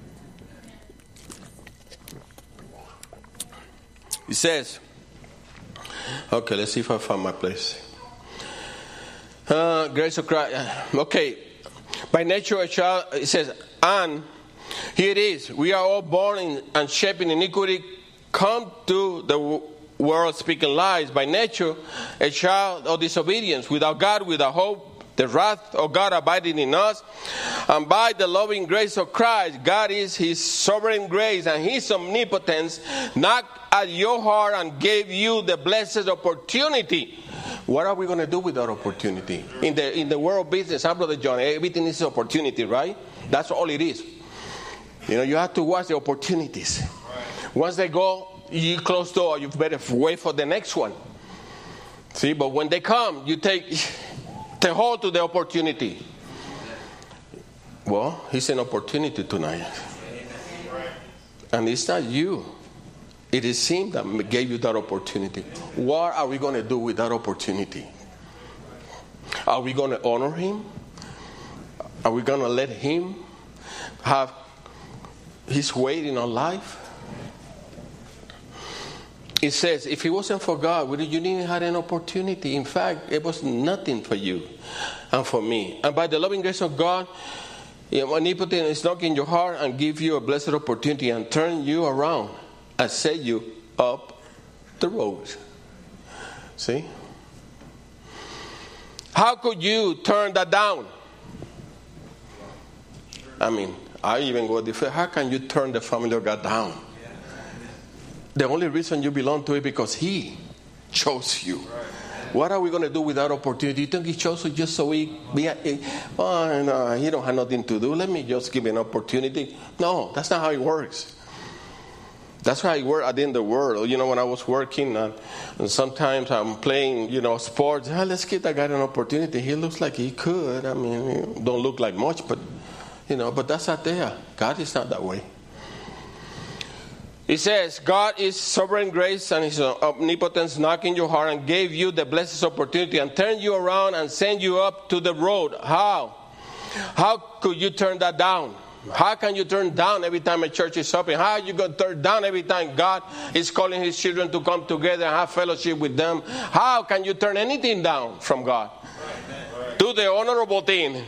It says, okay, let's see if I find my place. Grace of Christ. Okay. By nature, a child, it says, and here it is. We are all born in and shaped in iniquity, come to the world speaking lies. By nature, a child of disobedience, without God, without hope, the wrath of God abiding in us. And by the loving grace of Christ, God is his sovereign grace and his omnipotence knocked at your heart and gave you the blessed opportunity. What are we going to do with that opportunity? In the world business, Brother John, everything is opportunity, right? That's all it is. You have to watch the opportunities. Once they go, you close the door, you better wait for the next one. See, but when they come, you take hold to the opportunity. Well, it's an opportunity tonight. And it's not you. It is him that gave you that opportunity. What are we going to do with that opportunity? Are we going to honor him? Are we going to let him have his way in our life? It says, if it wasn't for God, you didn't even have an opportunity. In fact, it was nothing for you and for me. And by the loving grace of God, omnipotent is knocking your heart and give you a blessed opportunity and turn you around and set you up the road. See? How could you turn that down? I even go different. How can you turn the family of God down? The only reason you belong to it because he chose you. What are we going to do with that opportunity? You think he chose you just so we he don't have nothing to do. Let me just give him an opportunity. No, that's not how it works. That's how it works at the end of the world. When I was working, and sometimes I'm playing, sports. Let's give that guy an opportunity. He looks like he could. Don't look like much, but, but that's not there. God is not that way. It says, God is sovereign grace and his omnipotence knocking your heart and gave you the blessed opportunity and turned you around and sent you up to the road. How? How could you turn that down? How can you turn down every time a church is open? How are you going to turn down every time God is calling his children to come together and have fellowship with them? How can you turn anything down from God? Right. Do the honorable thing.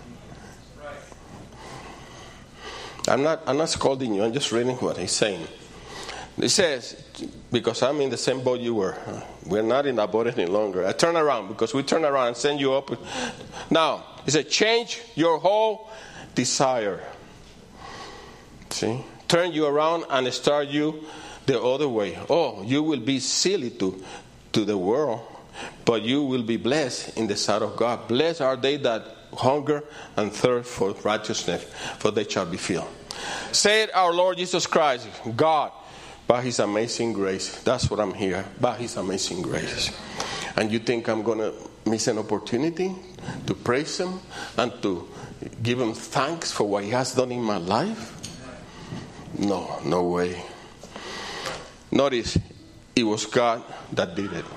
Right. I'm not scolding you. I'm just reading what he's saying. He says, because I'm in the same boat you were. We're not in that boat any longer. I turn around because we turn around and send you up. Now, he said, change your whole desire. See? Turn you around and start you the other way. Oh, you will be silly to the world, but you will be blessed in the sight of God. Blessed are they that hunger and thirst for righteousness, for they shall be filled. Say our Lord Jesus Christ, God, by his amazing grace. That's what I'm here, by his amazing grace. And you think I'm going to miss an opportunity to praise him and to give him thanks for what he has done in my life? No way. Notice, it was God that did it.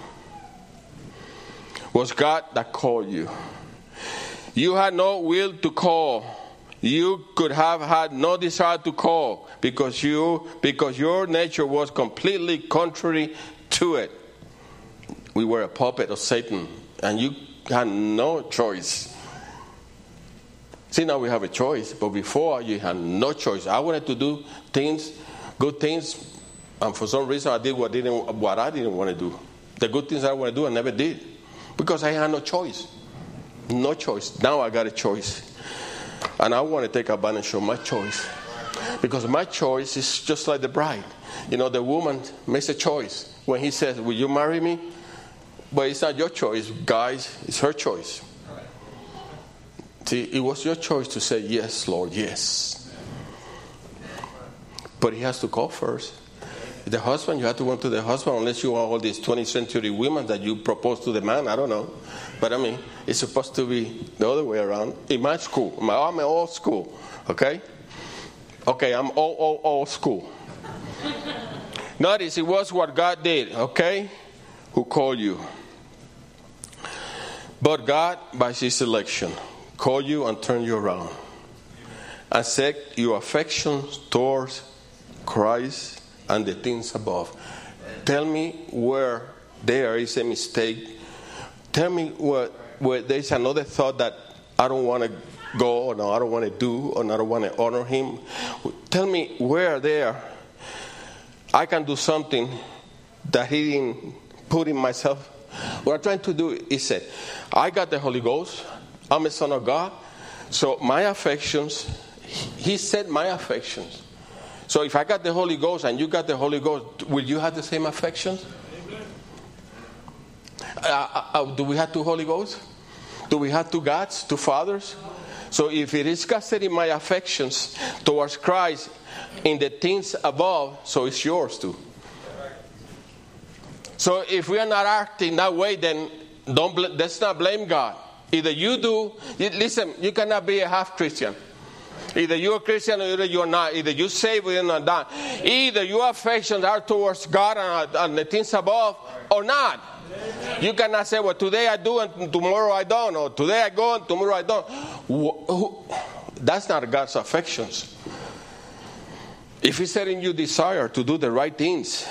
It was God that called you. You had no will to call. You could have had no desire to call because your nature was completely contrary to it. We were a puppet of Satan, and you had no choice. See, now we have a choice, but before you had no choice. I wanted to do things, good things, and for some reason I did what I didn't want to do. The good things I want to do, I never did, because I had no choice. No choice. Now I got a choice, and I want to take advantage of my choice, because my choice is just like the bride. You know, the woman makes a choice when he says, "Will you marry me?" But it's not your choice, guys. It's her choice. See, it was your choice to say, yes, Lord, yes. But he has to call first. The husband, you have to go to the husband, unless you are all these 20th century women that you propose to the man. I don't know. But I mean, it's supposed to be the other way around. In my school, I'm old school, okay? Okay, I'm old school. Notice, it was what God did, okay? Who called you. But God, by his election, call you and turn you around and set your affections towards Christ and the things above. Tell me where there is a mistake. Tell me where there's another thought that I don't want to go, or no, I don't want to do, or I don't want to honor him. Tell me where there I can do something that he didn't put in myself. What I'm trying to do is say, I got the Holy Ghost. I'm a son of God. So my affections, he said my affections. So if I got the Holy Ghost and you got the Holy Ghost, will you have the same affections? Do we have two Holy Ghosts? Do we have two gods, two fathers? So if it is God setting my affections towards Christ in the things above, so it's yours too. So if we are not acting that way, then let's not blame God. Either you do, listen, you cannot be a half Christian. Either you're a Christian or either you're not. Either you save or you're not. Either your affections are towards God and the things above or not. You cannot say, well, today I do and tomorrow I don't. Or today I go and tomorrow I don't. That's not God's affections. If he's setting you desire to do the right things,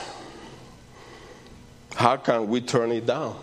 how can we turn it down?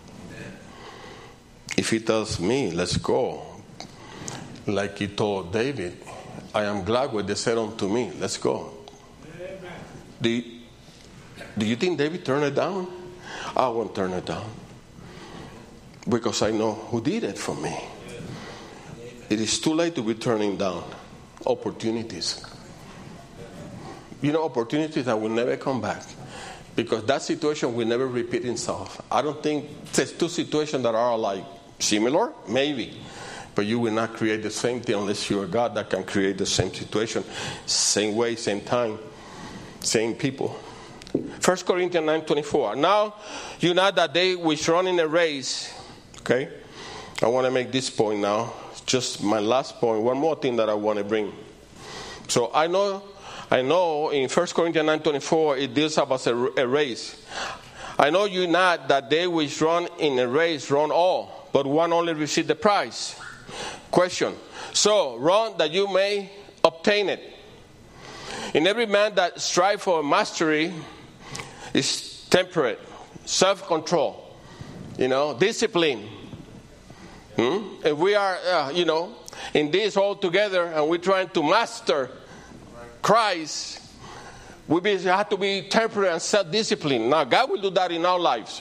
If he tells me, let's go, like he told David, I am glad what they said unto me, let's go. Do you think David turned it down? I won't turn it down, because I know who did it for me. It is too late to be turning down opportunities. You know, opportunities that will never come back, because that situation will never repeat itself. I don't think there's two situations that are like similar, maybe, but you will not create the same thing unless you're a God that can create the same situation, same way, same time, same people. 1 Corinthians 9:24. Now you know that they which run in a race. Okay, I want to make this point now. Just my last point. One more thing that I want to bring. So I know in 1 Corinthians 9:24 it deals about a race. I know you not that they which run in a race run all, but one only receive the prize. Question. So run that you may obtain it. In every man that strive for mastery is temperate, self-control, discipline. If we are, in this all together and we're trying to master Christ, we have to be temperate and self-disciplined. Now, God will do that in our lives.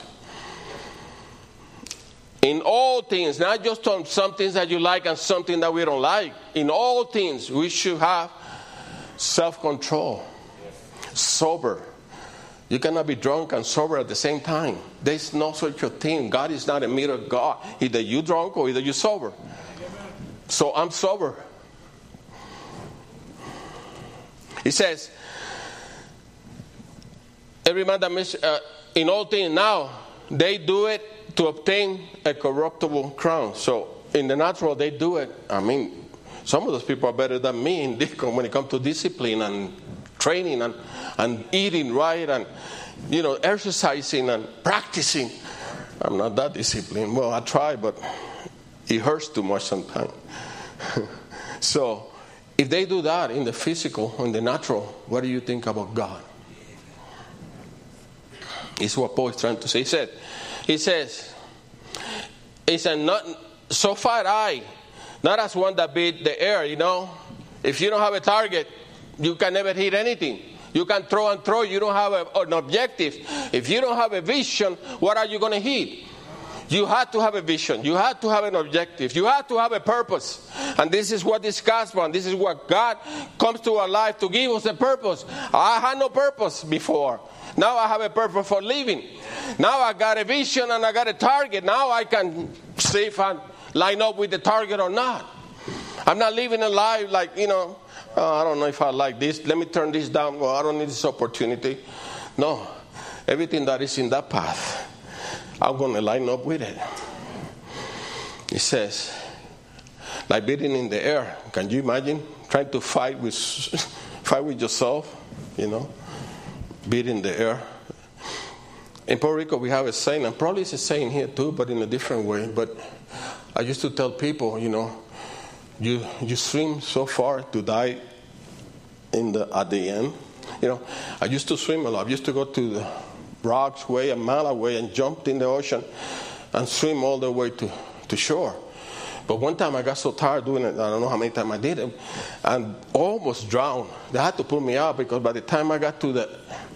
In all things, not just on some things that you like and something that we don't like. In all things, we should have self-control, sober. You cannot be drunk and sober at the same time. There's no such a thing. God is not a mirror God. Either you drunk or either you sober. So I'm sober. He says, every man that in all things now, they do it to obtain a corruptible crown. So in the natural, they do it. I mean, some of those people are better than me when it comes to discipline and training and eating right and, exercising and practicing. I'm not that disciplined. Well, I try, but it hurts too much sometimes. So if they do that in the physical, in the natural, what do you think about God? It's what Paul is trying to say. He says, not so fight I, not as one that beat the air, If you don't have a target, you can never hit anything. You can throw and throw. You don't have an objective. If you don't have a vision, what are you going to hit? You have to have a vision. You have to have an objective. You have to have a purpose. And this is what this gospel, and this is what God comes to our life to give us a purpose. I had no purpose before. Now I have a purpose for living. Now I got a vision and I got a target. Now I can see if I line up with the target or not. I'm not living a life like, I don't know if I like this. Let me turn this down. Well, I don't need this opportunity. No. Everything that is in that path, I'm going to line up with it. It says, like beating in the air. Can you imagine trying to fight with yourself? Beating in the air. In Puerto Rico, we have a saying, and probably it's a saying here too, but in a different way. But I used to tell people, you swim so far to die at the end. I used to swim a lot. I used to go to the rocks way, a mile away, and jumped in the ocean and swim all the way to shore. But one time I got so tired doing it, I don't know how many times I did it, and almost drowned. They had to pull me out because by the time I got to it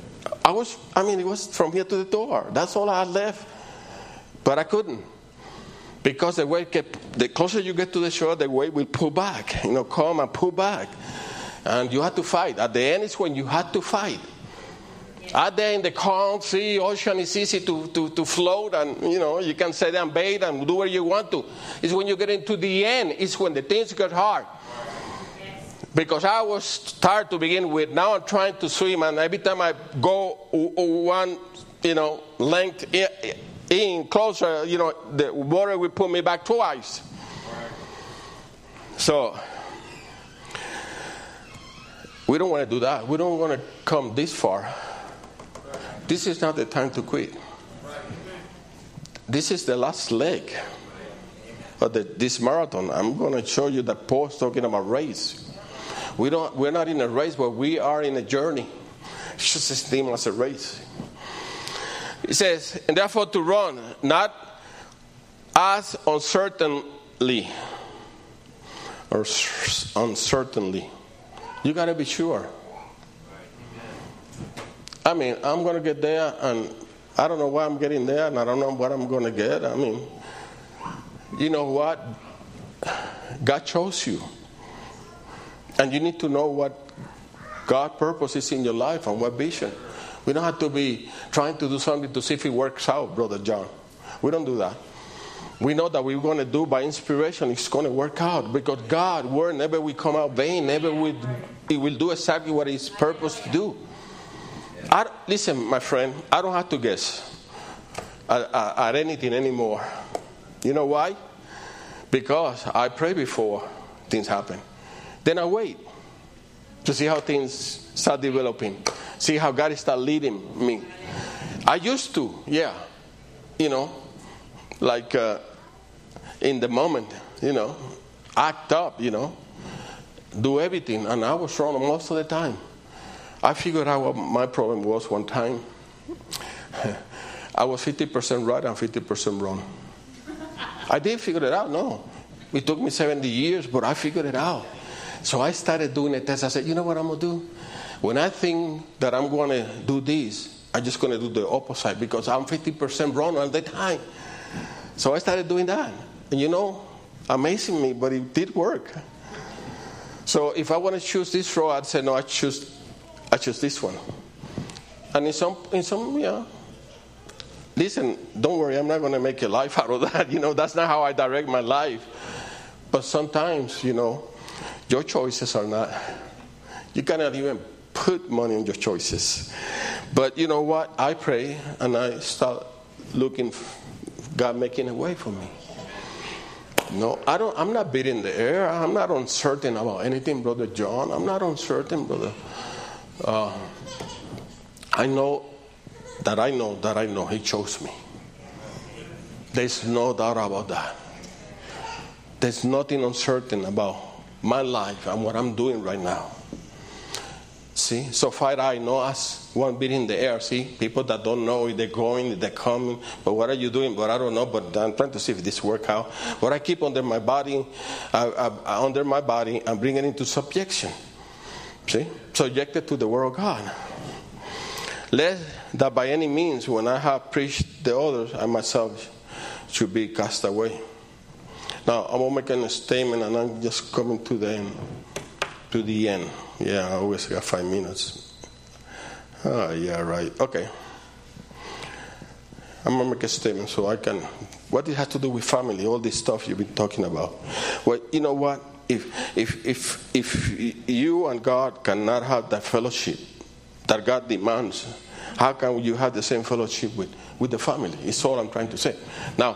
was from here to the door. That's all I had left. But I couldn't. Because the wave the closer you get to the shore, the wave will pull back. Come and pull back. And you have to fight. At the end is when you have to fight. Out there in the calm sea, ocean, it's easy to float and, you can sit and bathe and do what you want to. It's when you get into the end, it's when the things get hard. Because I was tired to begin with. Now I'm trying to swim, and every time I go one, length in closer, the water will pull me back twice. So we don't want to do that. We don't want to come this far. This is not the time to quit. This is the last leg of this marathon. I'm going to show you that Paul's talking about race. We're not in a race, but we are in a journey. It's just the same as a race. It says, and therefore to run, not as uncertainly. You got to be sure. I'm going to get there, and I don't know why I'm getting there, and I don't know what I'm going to get. You know what? God chose you. And you need to know what God's purpose is in your life and what vision. We don't have to be trying to do something to see if it works out, Brother John. We don't do that. We know that we're going to do by inspiration. It's going to work out. Because God's word never will come out vain. It will do exactly what His purpose to do. Listen, my friend, I don't have to guess at anything anymore. You know why? Because I pray before things happen. Then I wait to see how things start developing. See how God start leading me. I used to, like in the moment, act up, do everything, and I was wrong most of the time. I figured out what my problem was one time. I was 50% right and 50% wrong. I didn't figure it out, no. It took me 70 years, but I figured it out. So I started doing a test. I said, you know what I'm going to do? When I think that I'm going to do this, I'm just going to do the opposite because I'm 50% wrong all the time. So I started doing that. And amazing me, but it did work. So if I want to choose this road, I'd say, no, I choose this one. And in some, listen, don't worry, I'm not going to make a life out of that. That's not how I direct my life. But sometimes, your choices are not, you cannot even put money on your choices. But you know what? I pray and I start looking, God making a way for me. No, I'm not beating the air. I'm not uncertain about anything, Brother John. I'm not uncertain, brother. I know He chose me. There's no doubt about that. There's nothing uncertain about my life and what I'm doing right now. See, so far I know us one bit in the air. See, people that don't know if they're going, if they're coming, but what are you doing? But I don't know. But I'm trying to see if this works out. But I keep under my body, and bring it into subjection. See, subjected to the word of God. Lest that by any means, when I have preached the others, I myself should be cast away. Now I'm making a statement, and I'm just coming to the end. Yeah, I always got 5 minutes. Yeah, right. Okay. I'm going to make a statement so I can... What it has to do with family, all this stuff you've been talking about. Well, you know what? If you and God cannot have that fellowship that God demands, how can you have the same fellowship with the family? It's all I'm trying to say. Now,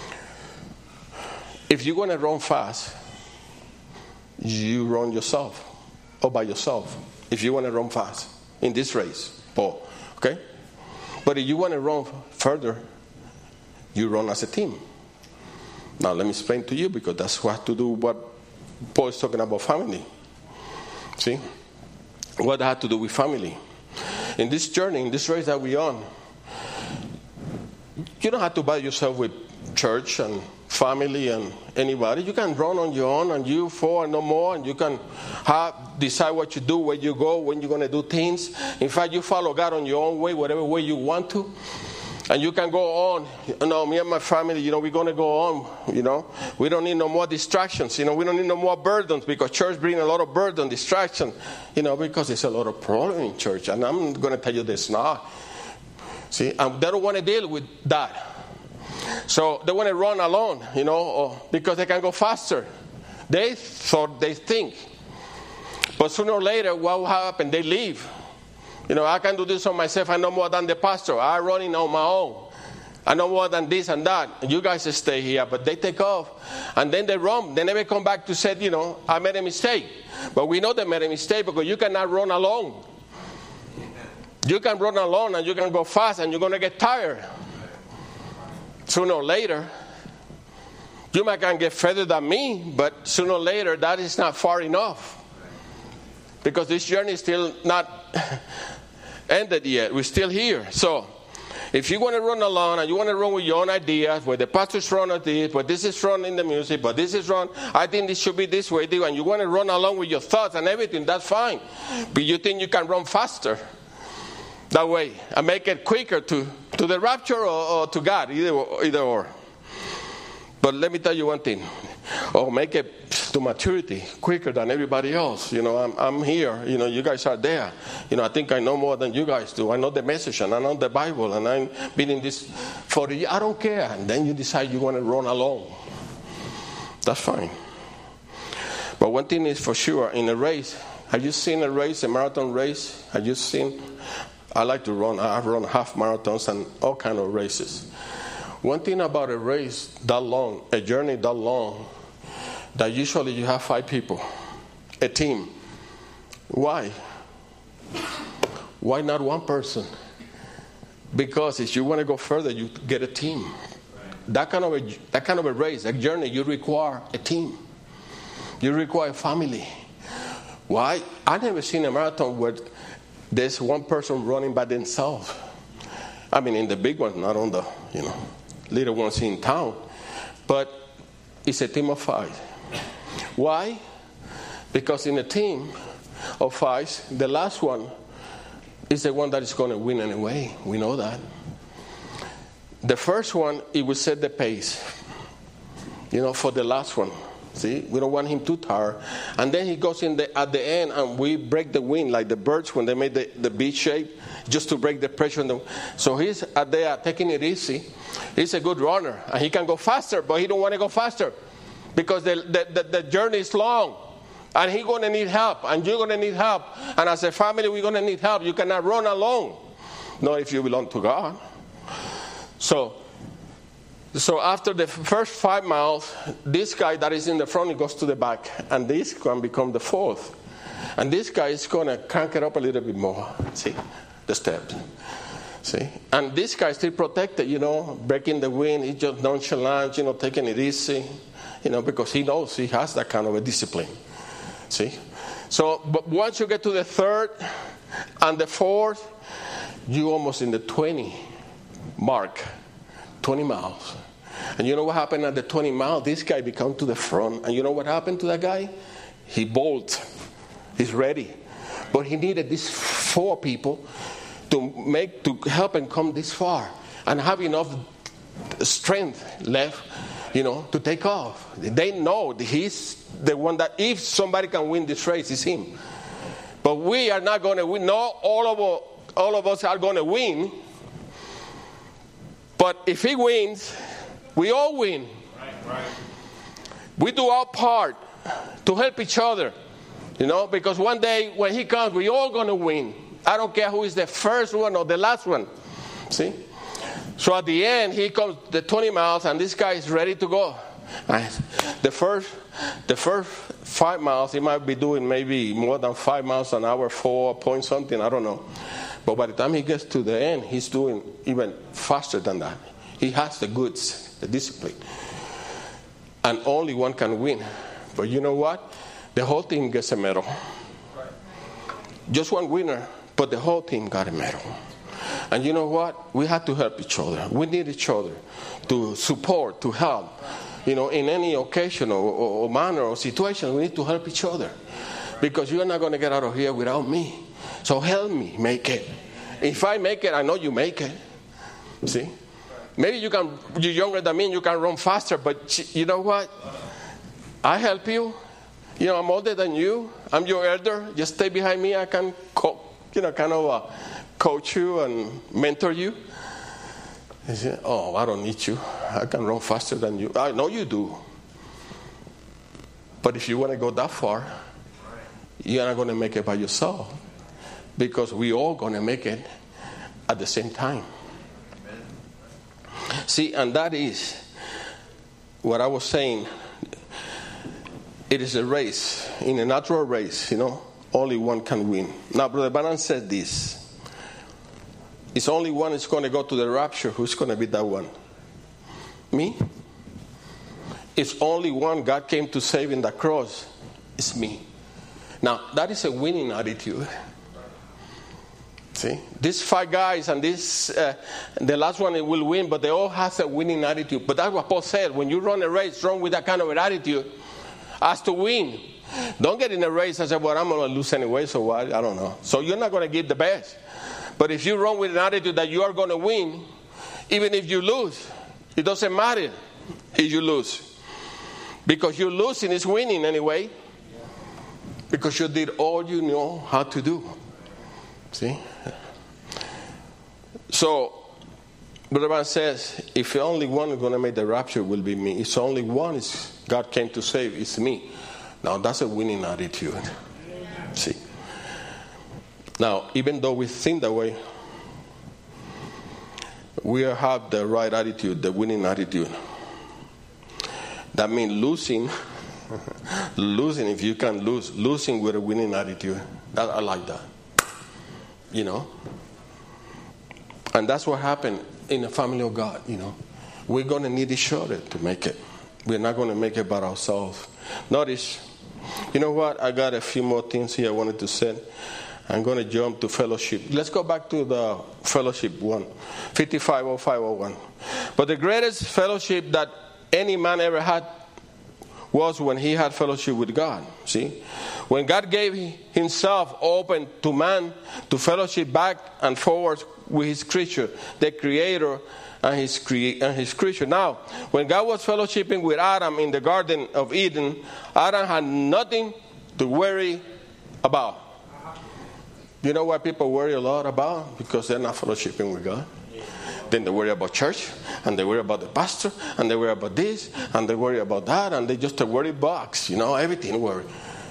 if you're going to run fast, you run yourself. Or by yourself, if you want to run fast in this race, Paul. Okay? But if you want to run further, you run as a team. Now let me explain to you, because that's what to do what Paul is talking about family. See? What that had to do with family. In this journey, in this race that we're on, you don't have to buy yourself with church and family and anybody. You can run on your own, and you four and no more, and you can decide what you do, where you go, when you're going to do things. In fact, you follow God on your own way, whatever way you want to. And you can go on. Me and my family, we're going to go on. We don't need no more distractions. We don't need no more burdens, because church brings a lot of burden, distraction. Because there's a lot of problem in church. And I'm going to tell you this now. See, and they don't want to deal with that. So they want to run alone, because they can go faster. They think. But sooner or later, what will happen? They leave. I can do this on myself. I know more than the pastor. I'm running on my own. I know more than this and that. You guys stay here. But they take off. And then they run. They never come back to say, I made a mistake. But we know they made a mistake, because you cannot run alone. You can run alone and you can go fast, and you're going to get tired. Sooner or later, you might can get further than me, but sooner or later, that is not far enough. Because this journey is still not ended yet. We're still here. So, if you want to run alone and you want to run with your own ideas, where the pastor's run on this, but this is run in the music, but this is run, I think this should be this way, and you want to run along with your thoughts and everything, that's fine. But you think you can run faster that way and make it quicker to the rapture or to God, either or. But let me tell you one thing. Or make it to maturity quicker than everybody else. I'm here. You guys are there. I think I know more than you guys do. I know the message, and I know the Bible, and I've been in this for a year. I don't care. And then you decide you want to run alone. That's fine. But one thing is for sure, in a race, have you seen a race, a marathon race? Have you seen? I like to run. I've run half marathons and all kind of races. One thing about a race that long, a journey that long, that usually you have 5 people, a team. Why? Why not one person? Because if you want to go further, you get a team. That kind of a race, a journey, you require a team. You require family. Why? I never seen a marathon where there's one person running by themselves. I mean, in the big ones, not on the, little ones in town. But it's a team of 5. Why? Because in a team of 5, the last one is the one that is going to win anyway. We know that. The first one, it will set the pace, for the last one. See, we don't want him too tired. And then he goes at the end, and we break the wind like the birds when they made the V shape, just to break the pressure on them. So he's there taking it easy. He's a good runner, and he can go faster, but he don't want to go faster because the journey is long, and he's going to need help, and you're going to need help. And as a family, we're going to need help. You cannot run alone, not if you belong to God. So after the first 5 miles, this guy that is in the front, he goes to the back. And this can become the 4th. And this guy is going to crank it up a little bit more. See? The steps. See? And this guy is still protected, breaking the wind. He's just nonchalant, taking it easy. Because he knows he has that kind of a discipline. See? So, but once you get to the 3rd and the 4th, you're almost in the 20 mark. 20 miles. And you know what happened at the 20 miles? This guy became to the front. And you know what happened to that guy? He bolted. He's ready. But he needed these 4 people to help him come this far. And have enough strength left, to take off. They know he's the one that if somebody can win this race, it's him. But we are not going to win. No, all of us are going to win. But if he wins, we all win. Right. We do our part to help each other, because one day when he comes, we all going to win. I don't care who is the first one or the last one. See? So at the end, he comes the 20 miles, and this guy is ready to go. And the first 5 miles, he might be doing maybe more than 5 miles an hour, 4 point something, I don't know. But by the time he gets to the end, he's doing even faster than that. He has the goods, the discipline. And only one can win. But you know what? The whole team gets a medal. Just one winner, but the whole team got a medal. And you know what? We have to help each other. We need each other to support, to help. In any occasion or manner or situation, we need to help each other. Because you're not going to get out of here without me. So help me make it. If I make it, I know you make it. See? Maybe you're younger than me and you can run faster, but you know what? I help you. I'm older than you. I'm your elder. Just stay behind me. I can, coach you and mentor you. You say, oh, I don't need you. I can run faster than you. I know you do. But if you want to go that far, you're not going to make it by yourself. Because we all going to make it at the same time. See, and that is what I was saying. It is a race. In a natural race, only one can win. Now, Brother Branham said this. It's only one that's going to go to the rapture. Who's going to be that one? Me? It's only one God came to save in the cross. It's me. Now, that is a winning attitude. See? These 5 guys and the last one will win, but they all have a winning attitude. But that's what Paul said. When you run a race, run with that kind of an attitude as to win. Don't get in a race and say, well, I'm going to lose anyway, so what? I don't know. So you're not going to give the best. But if you run with an attitude that you are going to win, even if you lose, it doesn't matter if you lose. Because you're losing is winning anyway. Because you did all you know how to do. See? So, Brother Branham says, if only one is going to make the rapture, will be me. If only one is God came to save, it's me. Now, that's a winning attitude. See? Now, even though we think that way, we have the right attitude, the winning attitude. That means losing, if you can losing with a winning attitude. I like that. And that's what happened in the family of God, We're going to need each other to make it. We're not going to make it by ourselves. Notice You know what? I got a few more things here I wanted to say. I'm going to jump to fellowship. Let's go back to the fellowship 55:05:01. But the greatest fellowship that any man ever had was when he had fellowship with God. See? When God gave himself open to man to fellowship back and forward with his creature, the creator and his creature. Now, when God was fellowshipping with Adam in the Garden of Eden, Adam had nothing to worry about. You know what people worry a lot about? Because they're not fellowshipping with God. Then they worry about church, and they worry about the pastor, and they worry about this, and they worry about that, and they just a worry box. Everything worry.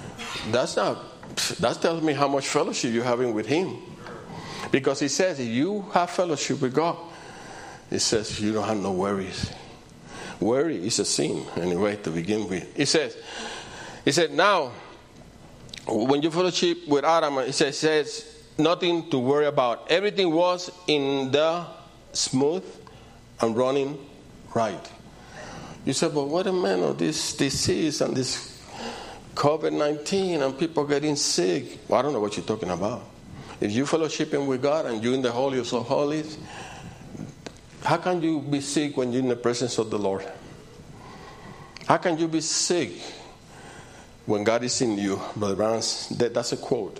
That tells me how much fellowship you're having with him. Because he says if you have fellowship with God, it says you don't have no worries. Worry is a sin, anyway, to begin with. He said, now, when you fellowship with Adam, it says nothing to worry about. Everything was in the smooth and running right. You said, but what a man of this disease and this COVID-19 and people getting sick. Well, I don't know what you're talking about. If you fellowshipping with God and you're in the holiest of holies, how can you be sick when you're in the presence of the Lord? How can you be sick when God is in you? Brother Barnes, that's a quote.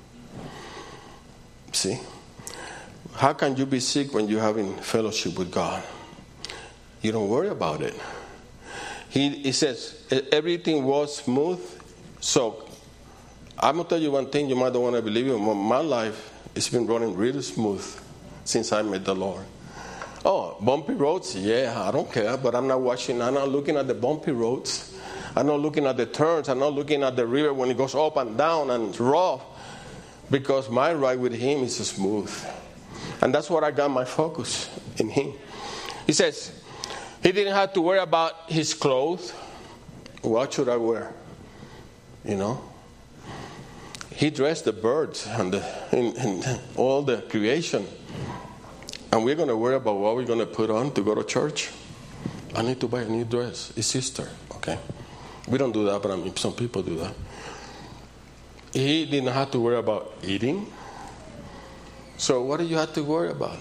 See? How can you be sick when you're having fellowship with God? You don't worry about it. He says, everything was smooth. So, I'm going to tell you one thing you might don't want to believe it. My life has been running really smooth since I met the Lord. Oh, bumpy roads? Yeah, I don't care. But I'm not looking at the bumpy roads. I'm not looking at the turns. I'm not looking at the river when it goes up and down and it's rough. Because my ride with him is smooth. And that's what I got my focus in him. He says, he didn't have to worry about his clothes. What should I wear? He dressed the birds and all the creation. And we're going to worry about what we're going to put on to go to church. I need to buy a new dress. It's Easter, okay? We don't do that, but some people do that. He didn't have to worry about eating. So what do you have to worry about?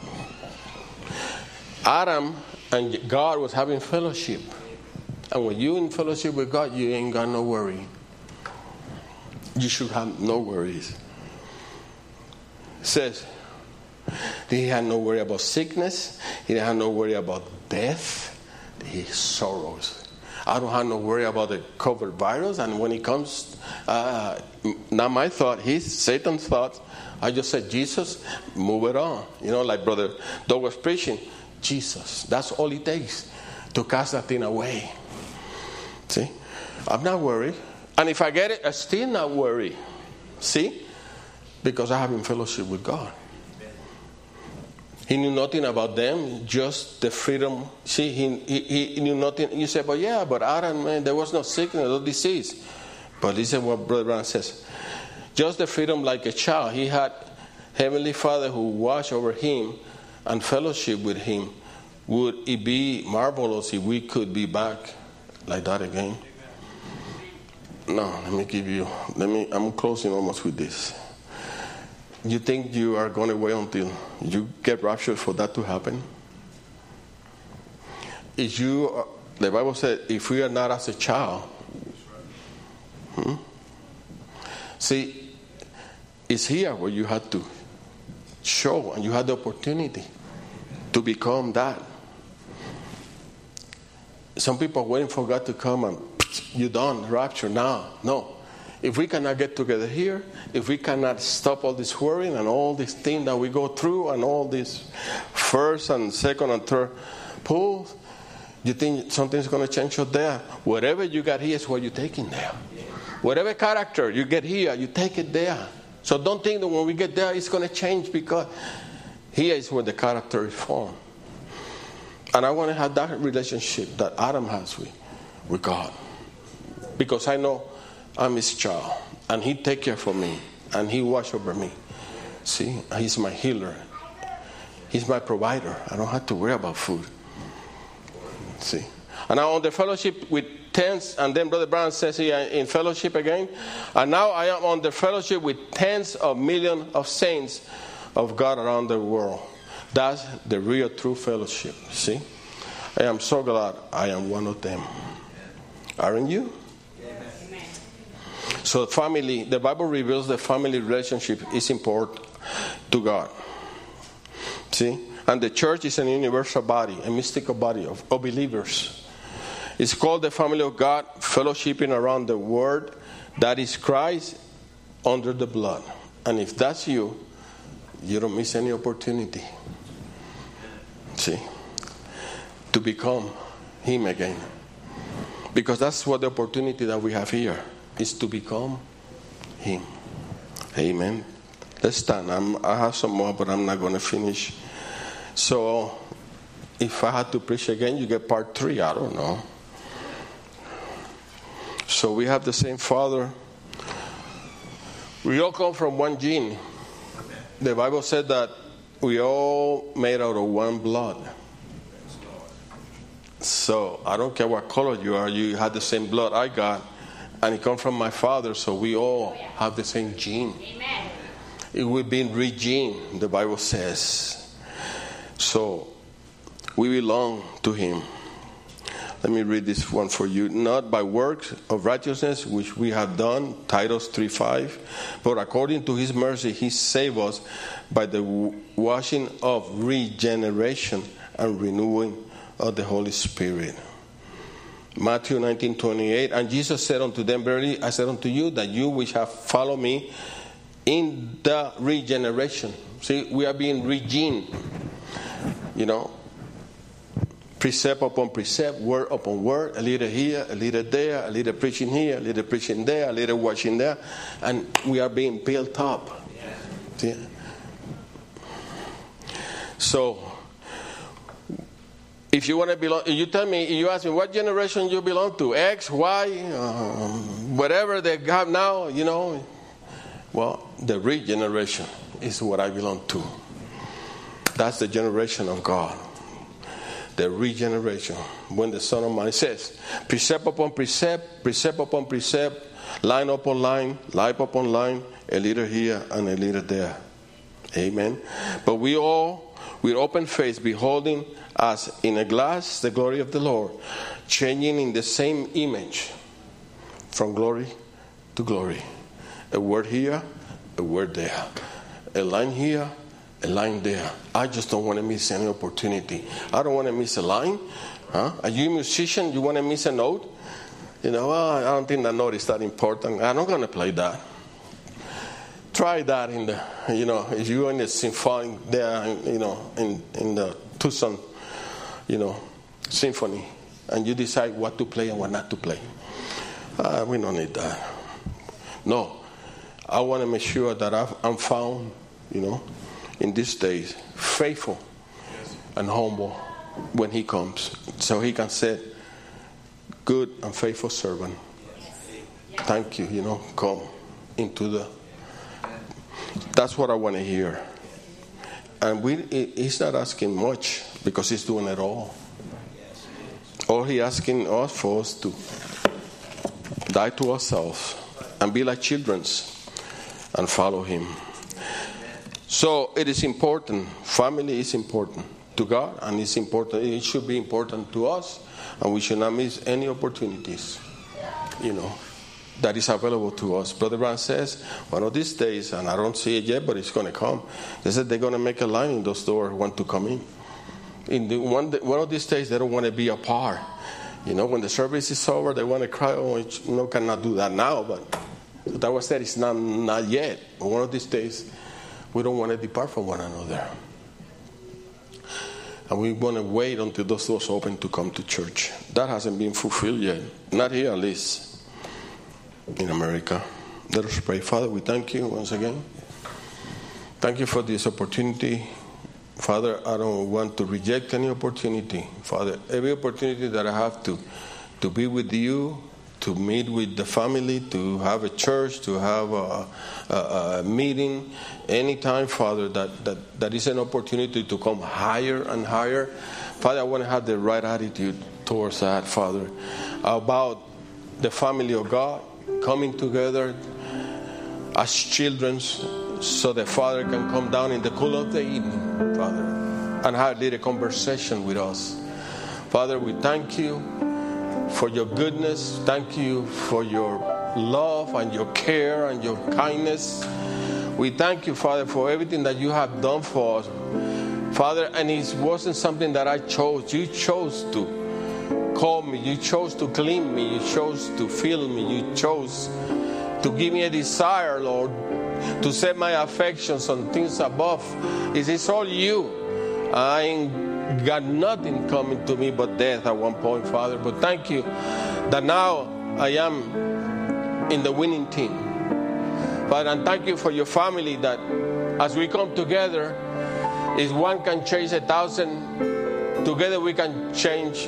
Adam and God was having fellowship. And when you're in fellowship with God, you ain't got no worry. You should have no worries. It says, he had no worry about sickness. He didn't have no worry about death. His sorrows. I don't have no worry about the COVID virus. And when it comes, not my thought, Satan's thought. I just said, Jesus, move it on. Like Brother Doug was preaching. Jesus, that's all it takes to cast that thing away. See? I'm not worried. And if I get it, I still not worried. See? Because I have in fellowship with God. He knew nothing about them, just the freedom. See, he knew nothing. You say, but Adam, man, there was no sickness, no disease. But listen what Brother Brown says. Just the freedom like a child. He had Heavenly Father who watched over him and fellowship with him. Would it be marvelous if we could be back like that again? No, I'm closing almost with this. You think you are going to wait until you get raptured for that to happen? The Bible said, if we are not as a child, see, it's here where you had to show and you had the opportunity to become that. Some people are waiting for God to come and you're done, rapture now. No. If we cannot get together here, if we cannot stop all this worrying and all these things that we go through and all these first and second and third pulls, you think something's going to change up there? Whatever you got here is what you're taking there. Whatever character you get here, you take it there. So don't think that when we get there, it's going to change, because here is where the character is formed. And I want to have that relationship that Adam has with God. Because I know I'm his child, and he take care for me, and he watch over me. See, he's my healer. He's my provider. I don't have to worry about food. See, and now on the fellowship with tens, and then Brother Brown says here in fellowship again, and now I am on the fellowship with tens of millions of saints of God around the world. That's the real true fellowship. See? I am so glad I am one of them. Aren't you? Amen. So family, the Bible reveals the family relationship is important to God. See? And the church is an universal body, a mystical body of believers. It's called the family of God, fellowshipping around the Word, that is Christ under the blood. And if that's you, you don't miss any opportunity. See? To become Him again. Because that's what the opportunity that we have here is to become Him. Amen. Let's stand. I have some more, but I'm not going to finish. So, if I had to preach again, you get part 3. I don't know. So we have the same Father. We all come from one gene. The Bible said that we all made out of one blood. So I don't care what color you are, you had the same blood I got, and it comes from my father, so we all have the same gene. Amen. We've been regened, the Bible says. So we belong to Him. Let me read this one for you. Not by works of righteousness which we have done, Titus 3:5, but according to His mercy He saved us by the washing of regeneration and renewing of the Holy Spirit. Matthew 19:28, and Jesus said unto them, verily I said unto you that you which have followed me in the regeneration. See, we are being regened. You know, precept upon precept, word upon word, a little here, a little there, a little preaching here, a little preaching there, a little washing there, and we are being built up. See? So, if you want to belong, you tell me, you ask me what generation you belong to, X, Y, whatever they have now, you know. Well, the regeneration is what I belong to. That's the generation of God. The regeneration. When the Son of Man says, precept upon precept, precept upon precept, line upon line, line upon line, a little here and a little there. Amen. But we all, with open face, beholding as in a glass the glory of the Lord, changing in the same image from glory to glory. A word here, a word there. A line here, a line there. I just don't want to miss any opportunity. I don't want to miss a line. Are you a musician? You want to miss a note? You know, well, I don't think that note is that important. I'm not going to play that. Try that in the, you know, if you're in the symphony there, you know, in the Tucson, you know, symphony, and you decide what to play and what not to play. We don't need that. No, I want to make sure that I'm found, you know, in these days, faithful and humble when He comes, so He can say, good and faithful servant. Thank you, you know, come into the. That's what I want to hear. And He's not asking much because He's doing it all. All He's asking us for us to die to ourselves and be like children and follow Him. So it is important. Family is important to God, and it's important. It should be important to us, and we should not miss any opportunities, you know, that is available to us. Brother Brown says, one of these days, and I don't see it yet, but it's going to come. They said they're going to make a line in those doors, want to come in. One of these days, they don't want to be apart. You know, when the service is over, they want to cry, oh, no, cannot do that now, but that was said, it's not yet. But one of these days, we don't want to depart from one another. And we want to wait until those doors open to come to church. That hasn't been fulfilled yet. Not here, at least. In America. Let us pray. Father, we thank you once again. Thank you for this opportunity. Father, I don't want to reject any opportunity. Father, every opportunity that I have to be with you, to meet with the family, to have a church, to have a meeting, anytime, Father, that is an opportunity to come higher and higher. Father, I want to have the right attitude towards that, Father, about the family of God coming together as children so the Father can come down in the cool of the evening, Father, and have a little conversation with us. Father, we thank you for your goodness. Thank you for your love and your care and your kindness. We thank you, Father, for everything that you have done for us, Father. And it wasn't something that I chose. You chose to call me. You chose to clean me. You chose to fill me. You chose to give me a desire, Lord, to set my affections on things above. It is all you. I ain't got nothing coming to me but death at one point, Father. But thank you that now I am in the winning team, Father. And thank you for your family, that as we come together, if one can chase 1,000, together we can chase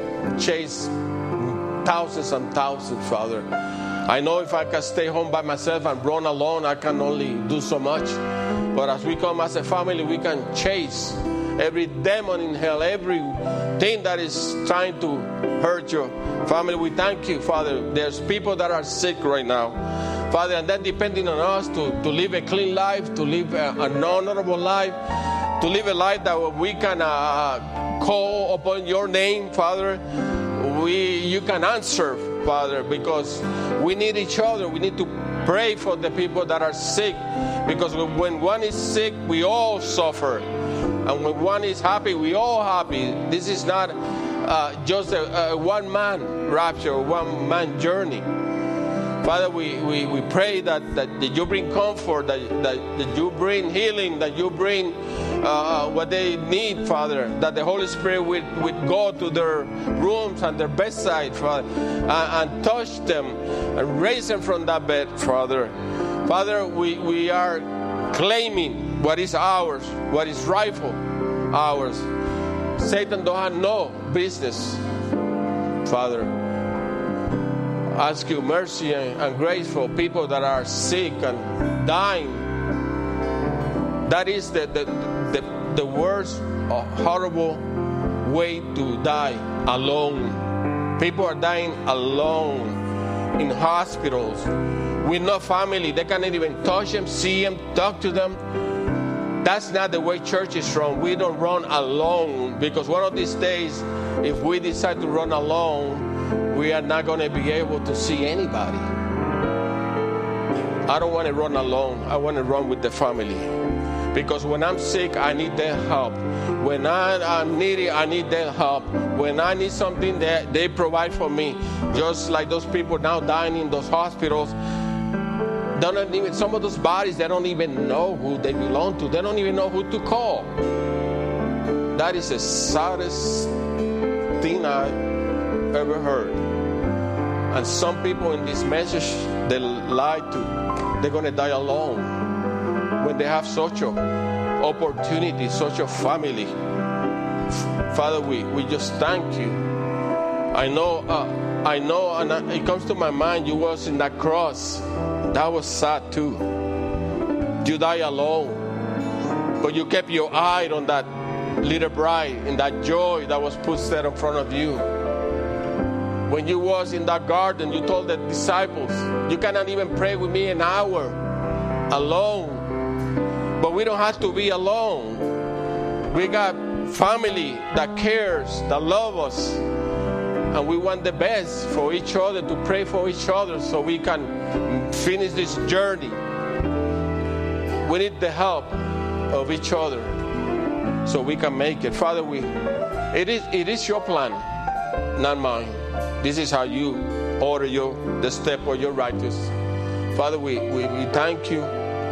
thousands and thousands, Father. I know if I can stay home by myself and run alone, I can only do so much. But as we come as a family, we can chase every demon in hell, everything that is trying to hurt your family. We thank you, Father. There's people that are sick right now, Father, and then depending on us to live a clean life, to live an honorable life, to live a life that we can call upon your name, Father. You can answer, Father, because we need each other. We need to pray for the people that are sick, because when one is sick, we all suffer. And when one is happy, we all happy. This is not just a one-man rapture, one-man journey. Father, we pray that you bring comfort, that you bring healing, that you bring what they need, Father, that the Holy Spirit would go to their rooms and their bedside, Father, and touch them and raise them from that bed, Father. Father, we are claiming what is ours, what is rightful ours. Satan don't have no business, Father. Ask you mercy and grace for people that are sick and dying. That is the worst horrible way to die, alone. People are dying alone in hospitals with no family. They cannot even touch them, see them, talk to them. That's not the way church is run. We don't run alone, because one of these days, if we decide to run alone, we are not going to be able to see anybody. I don't want to run alone. I want to run with the family. Because when I'm sick, I need their help. When I'm needy, I need their help. When I need something, they provide for me. Just like those people now dying in those hospitals. Some of those bodies, they don't even know who they belong to. They don't even know who to call. That is the saddest thing I ever heard. And some people in this message, they lied to. They're going to die alone when they have such an opportunity, such a family. Father, we just thank you. I know, and it comes to my mind, you was in that cross. That was sad too. You died alone, but you kept your eye on that little bride and that joy that was put there in front of you. When you was in that garden, you told the disciples, you cannot even pray with me an hour alone. But we don't have to be alone. We got family that cares, that love us. And we want the best for each other, to pray for each other so we can finish this journey. We need the help of each other so we can make it. Father, it is your plan, not mine. This is how you order the step of your righteous. Father, we thank you.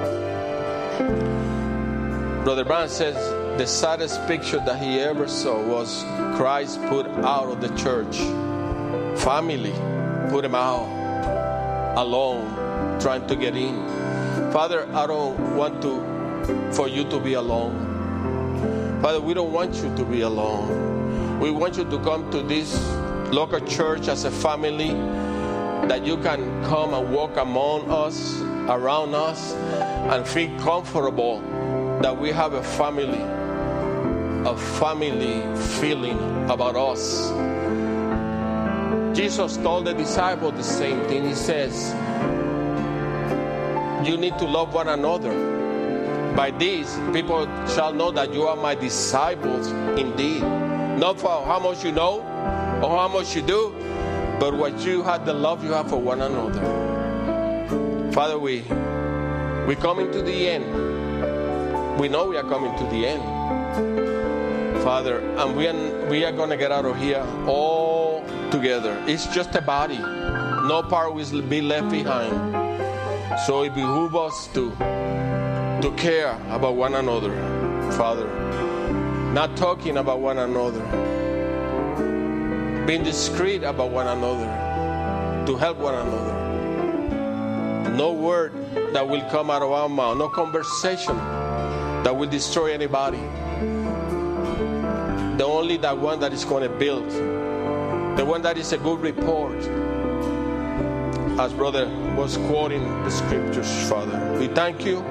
Brother Brown says the saddest picture that he ever saw was Christ put out of the church. Family put him out alone, trying to get in. Father, I don't want for you to be alone. Father, we don't want you to be alone. We want you to come to this local church as a family, that you can come and walk among us, around us, and feel comfortable that we have a family feeling about us. Jesus told the disciples the same thing. He says, you need to love one another. By this, people shall know that you are my disciples indeed. Not for how much you know or how much you do, but what you have, the love you have for one another. Father, we coming to the end. We know we are coming to the end, Father, and we are going to get out of here all together. It's just a body. No part will be left behind. So it behooves us to care about one another, Father. Not talking about one another. Being discreet about one another. To help one another. No word that will come out of our mouth. No conversation that will destroy anybody. The only that one that is going to build. The one that is a good report. As brother was quoting the scriptures, Father. We thank you.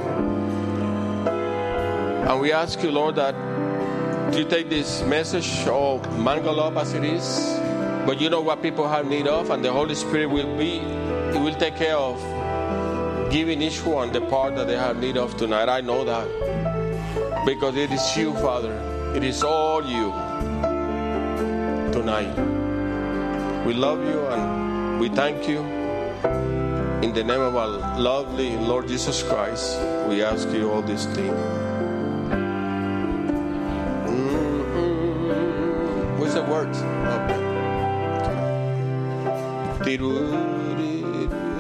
And we ask you, Lord, that you take this message all mangled up as it is. But you know what people have need of. And the Holy Spirit will take care of giving each one the part that they have need of tonight. I know that. Because it is you, Father. It is all you tonight. We love you and we thank you. In the name of our lovely Lord Jesus Christ, we ask you all these things. What's the word? Okay.